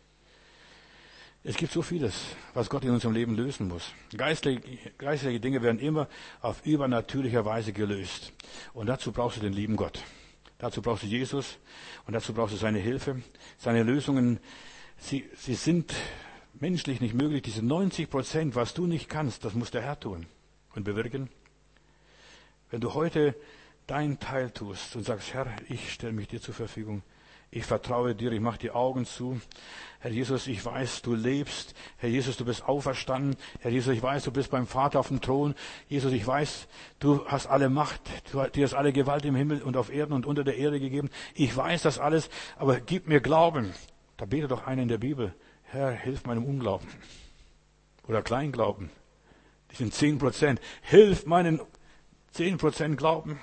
Es gibt so vieles, was Gott in unserem Leben lösen muss. Geistliche, geistliche Dinge werden immer auf übernatürlicher Weise gelöst. Und dazu brauchst du den lieben Gott. Dazu brauchst du Jesus und dazu brauchst du seine Hilfe. Seine Lösungen, sie, sie sind menschlich nicht möglich. Diese neunzig Prozent, was du nicht kannst, das muss der Herr tun und bewirken. Wenn du heute deinen Teil tust und sagst, Herr, ich stelle mich dir zur Verfügung. Ich vertraue dir, ich mache die Augen zu. Herr Jesus, ich weiß, du lebst. Herr Jesus, du bist auferstanden. Herr Jesus, ich weiß, du bist beim Vater auf dem Thron. Jesus, ich weiß, du hast alle Macht. Du, dir ist alle Gewalt im Himmel und auf Erden und unter der Erde gegeben. Ich weiß das alles, aber gib mir Glauben. Da betet doch einer in der Bibel, Herr, hilf meinem Unglauben. Oder Kleinglauben. Die sind zehn Prozent. Hilf meinen zehn Prozent Glauben.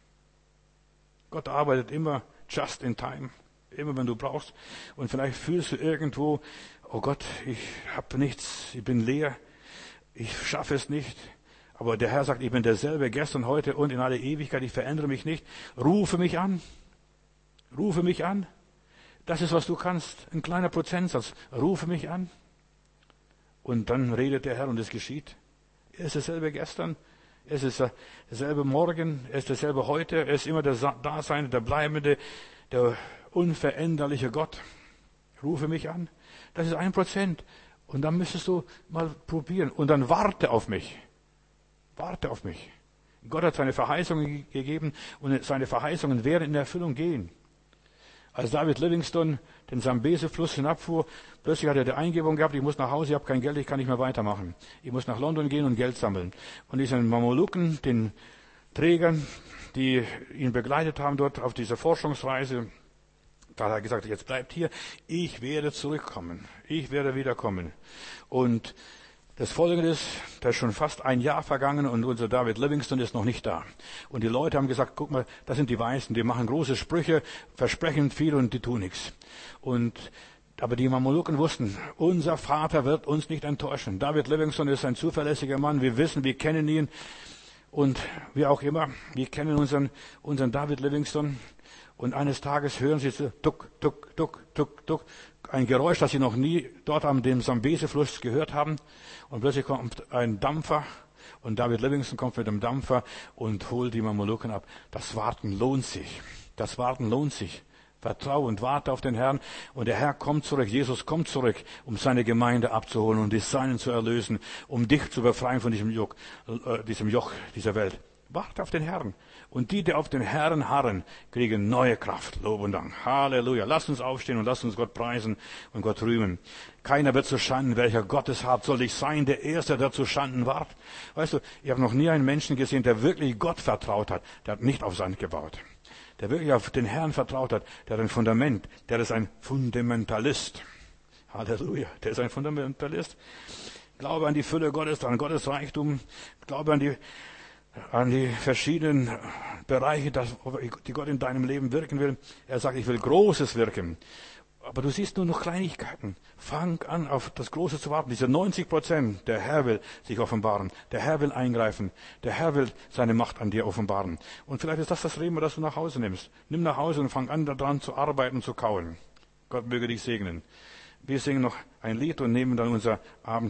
Gott arbeitet immer just in time. Immer wenn du brauchst. Und vielleicht fühlst du irgendwo, oh Gott, ich habe nichts, ich bin leer, ich schaffe es nicht. Aber der Herr sagt, ich bin derselbe gestern, heute und in alle Ewigkeit, ich verändere mich nicht. Rufe mich an. Rufe mich an. Das ist, was du kannst. Ein kleiner Prozentsatz. Rufe mich an. Und dann redet der Herr und es geschieht. Er ist derselbe gestern. Er ist derselbe morgen. Er ist derselbe heute. Er ist immer der Daseinende, der bleibende, der unveränderliche Gott. Rufe mich an. Das ist ein Prozent. Und dann müsstest du mal probieren. Und dann warte auf mich. Warte auf mich. Gott hat seine Verheißungen gegeben und seine Verheißungen werden in Erfüllung gehen. Als David Livingstone den Sambesi-Fluss hinabfuhr, plötzlich hat er die Eingebung gehabt, ich muss nach Hause, ich habe kein Geld, ich kann nicht mehr weitermachen. Ich muss nach London gehen und Geld sammeln. Und diesen Mameluken, den Trägern, die ihn begleitet haben dort auf dieser Forschungsreise, da hat er gesagt, jetzt bleibt hier, ich werde zurückkommen, ich werde wiederkommen. Und das Folgende ist, da ist schon fast ein Jahr vergangen und unser David Livingstone ist noch nicht da. Und die Leute haben gesagt, guck mal, das sind die Weißen, die machen große Sprüche, versprechen viel und die tun nichts. Und, aber die Mameluken wussten, unser Vater wird uns nicht enttäuschen. David Livingstone ist ein zuverlässiger Mann, wir wissen, wir kennen ihn. Und wie auch immer, wir kennen unseren, unseren David Livingstone. Und eines Tages hören sie so, tuck, tuck, tuck, tuck, tuck, ein Geräusch, das sie noch nie dort am dem Sambesi-Fluss gehört haben. Und plötzlich kommt ein Dampfer und David Livingstone kommt mit dem Dampfer und holt die Mameluken ab. Das Warten lohnt sich. Das Warten lohnt sich. Vertrau und warte auf den Herrn und der Herr kommt zurück. Jesus kommt zurück, um seine Gemeinde abzuholen und die Seinen zu erlösen, um dich zu befreien von diesem Joch, äh, diesem Joch dieser Welt. Warte auf den Herrn. Und die, die auf den Herrn harren, kriegen neue Kraft. Lob und Dank. Halleluja. Lasst uns aufstehen und lasst uns Gott preisen und Gott rühmen. Keiner wird zu Schanden, welcher Gottes hart soll ich sein, der Erste, der zu Schanden ward. Weißt du, ich habe noch nie einen Menschen gesehen, der wirklich Gott vertraut hat. Der hat nicht auf Sand gebaut. Der wirklich auf den Herrn vertraut hat. Der hat ein Fundament. Der ist ein Fundamentalist. Halleluja. Der ist ein Fundamentalist. Glaube an die Fülle Gottes, an Gottes Reichtum. Glaube an die an die verschiedenen Bereiche, die Gott in deinem Leben wirken will. Er sagt, ich will Großes wirken. Aber du siehst nur noch Kleinigkeiten. Fang an, auf das Große zu warten. Diese neunzig Prozent, der Herr will sich offenbaren. Der Herr will eingreifen. Der Herr will seine Macht an dir offenbaren. Und vielleicht ist das das Rema, das du nach Hause nimmst. Nimm nach Hause und fang an, daran zu arbeiten, zu kauen. Gott möge dich segnen. Wir singen noch ein Lied und nehmen dann unser Abend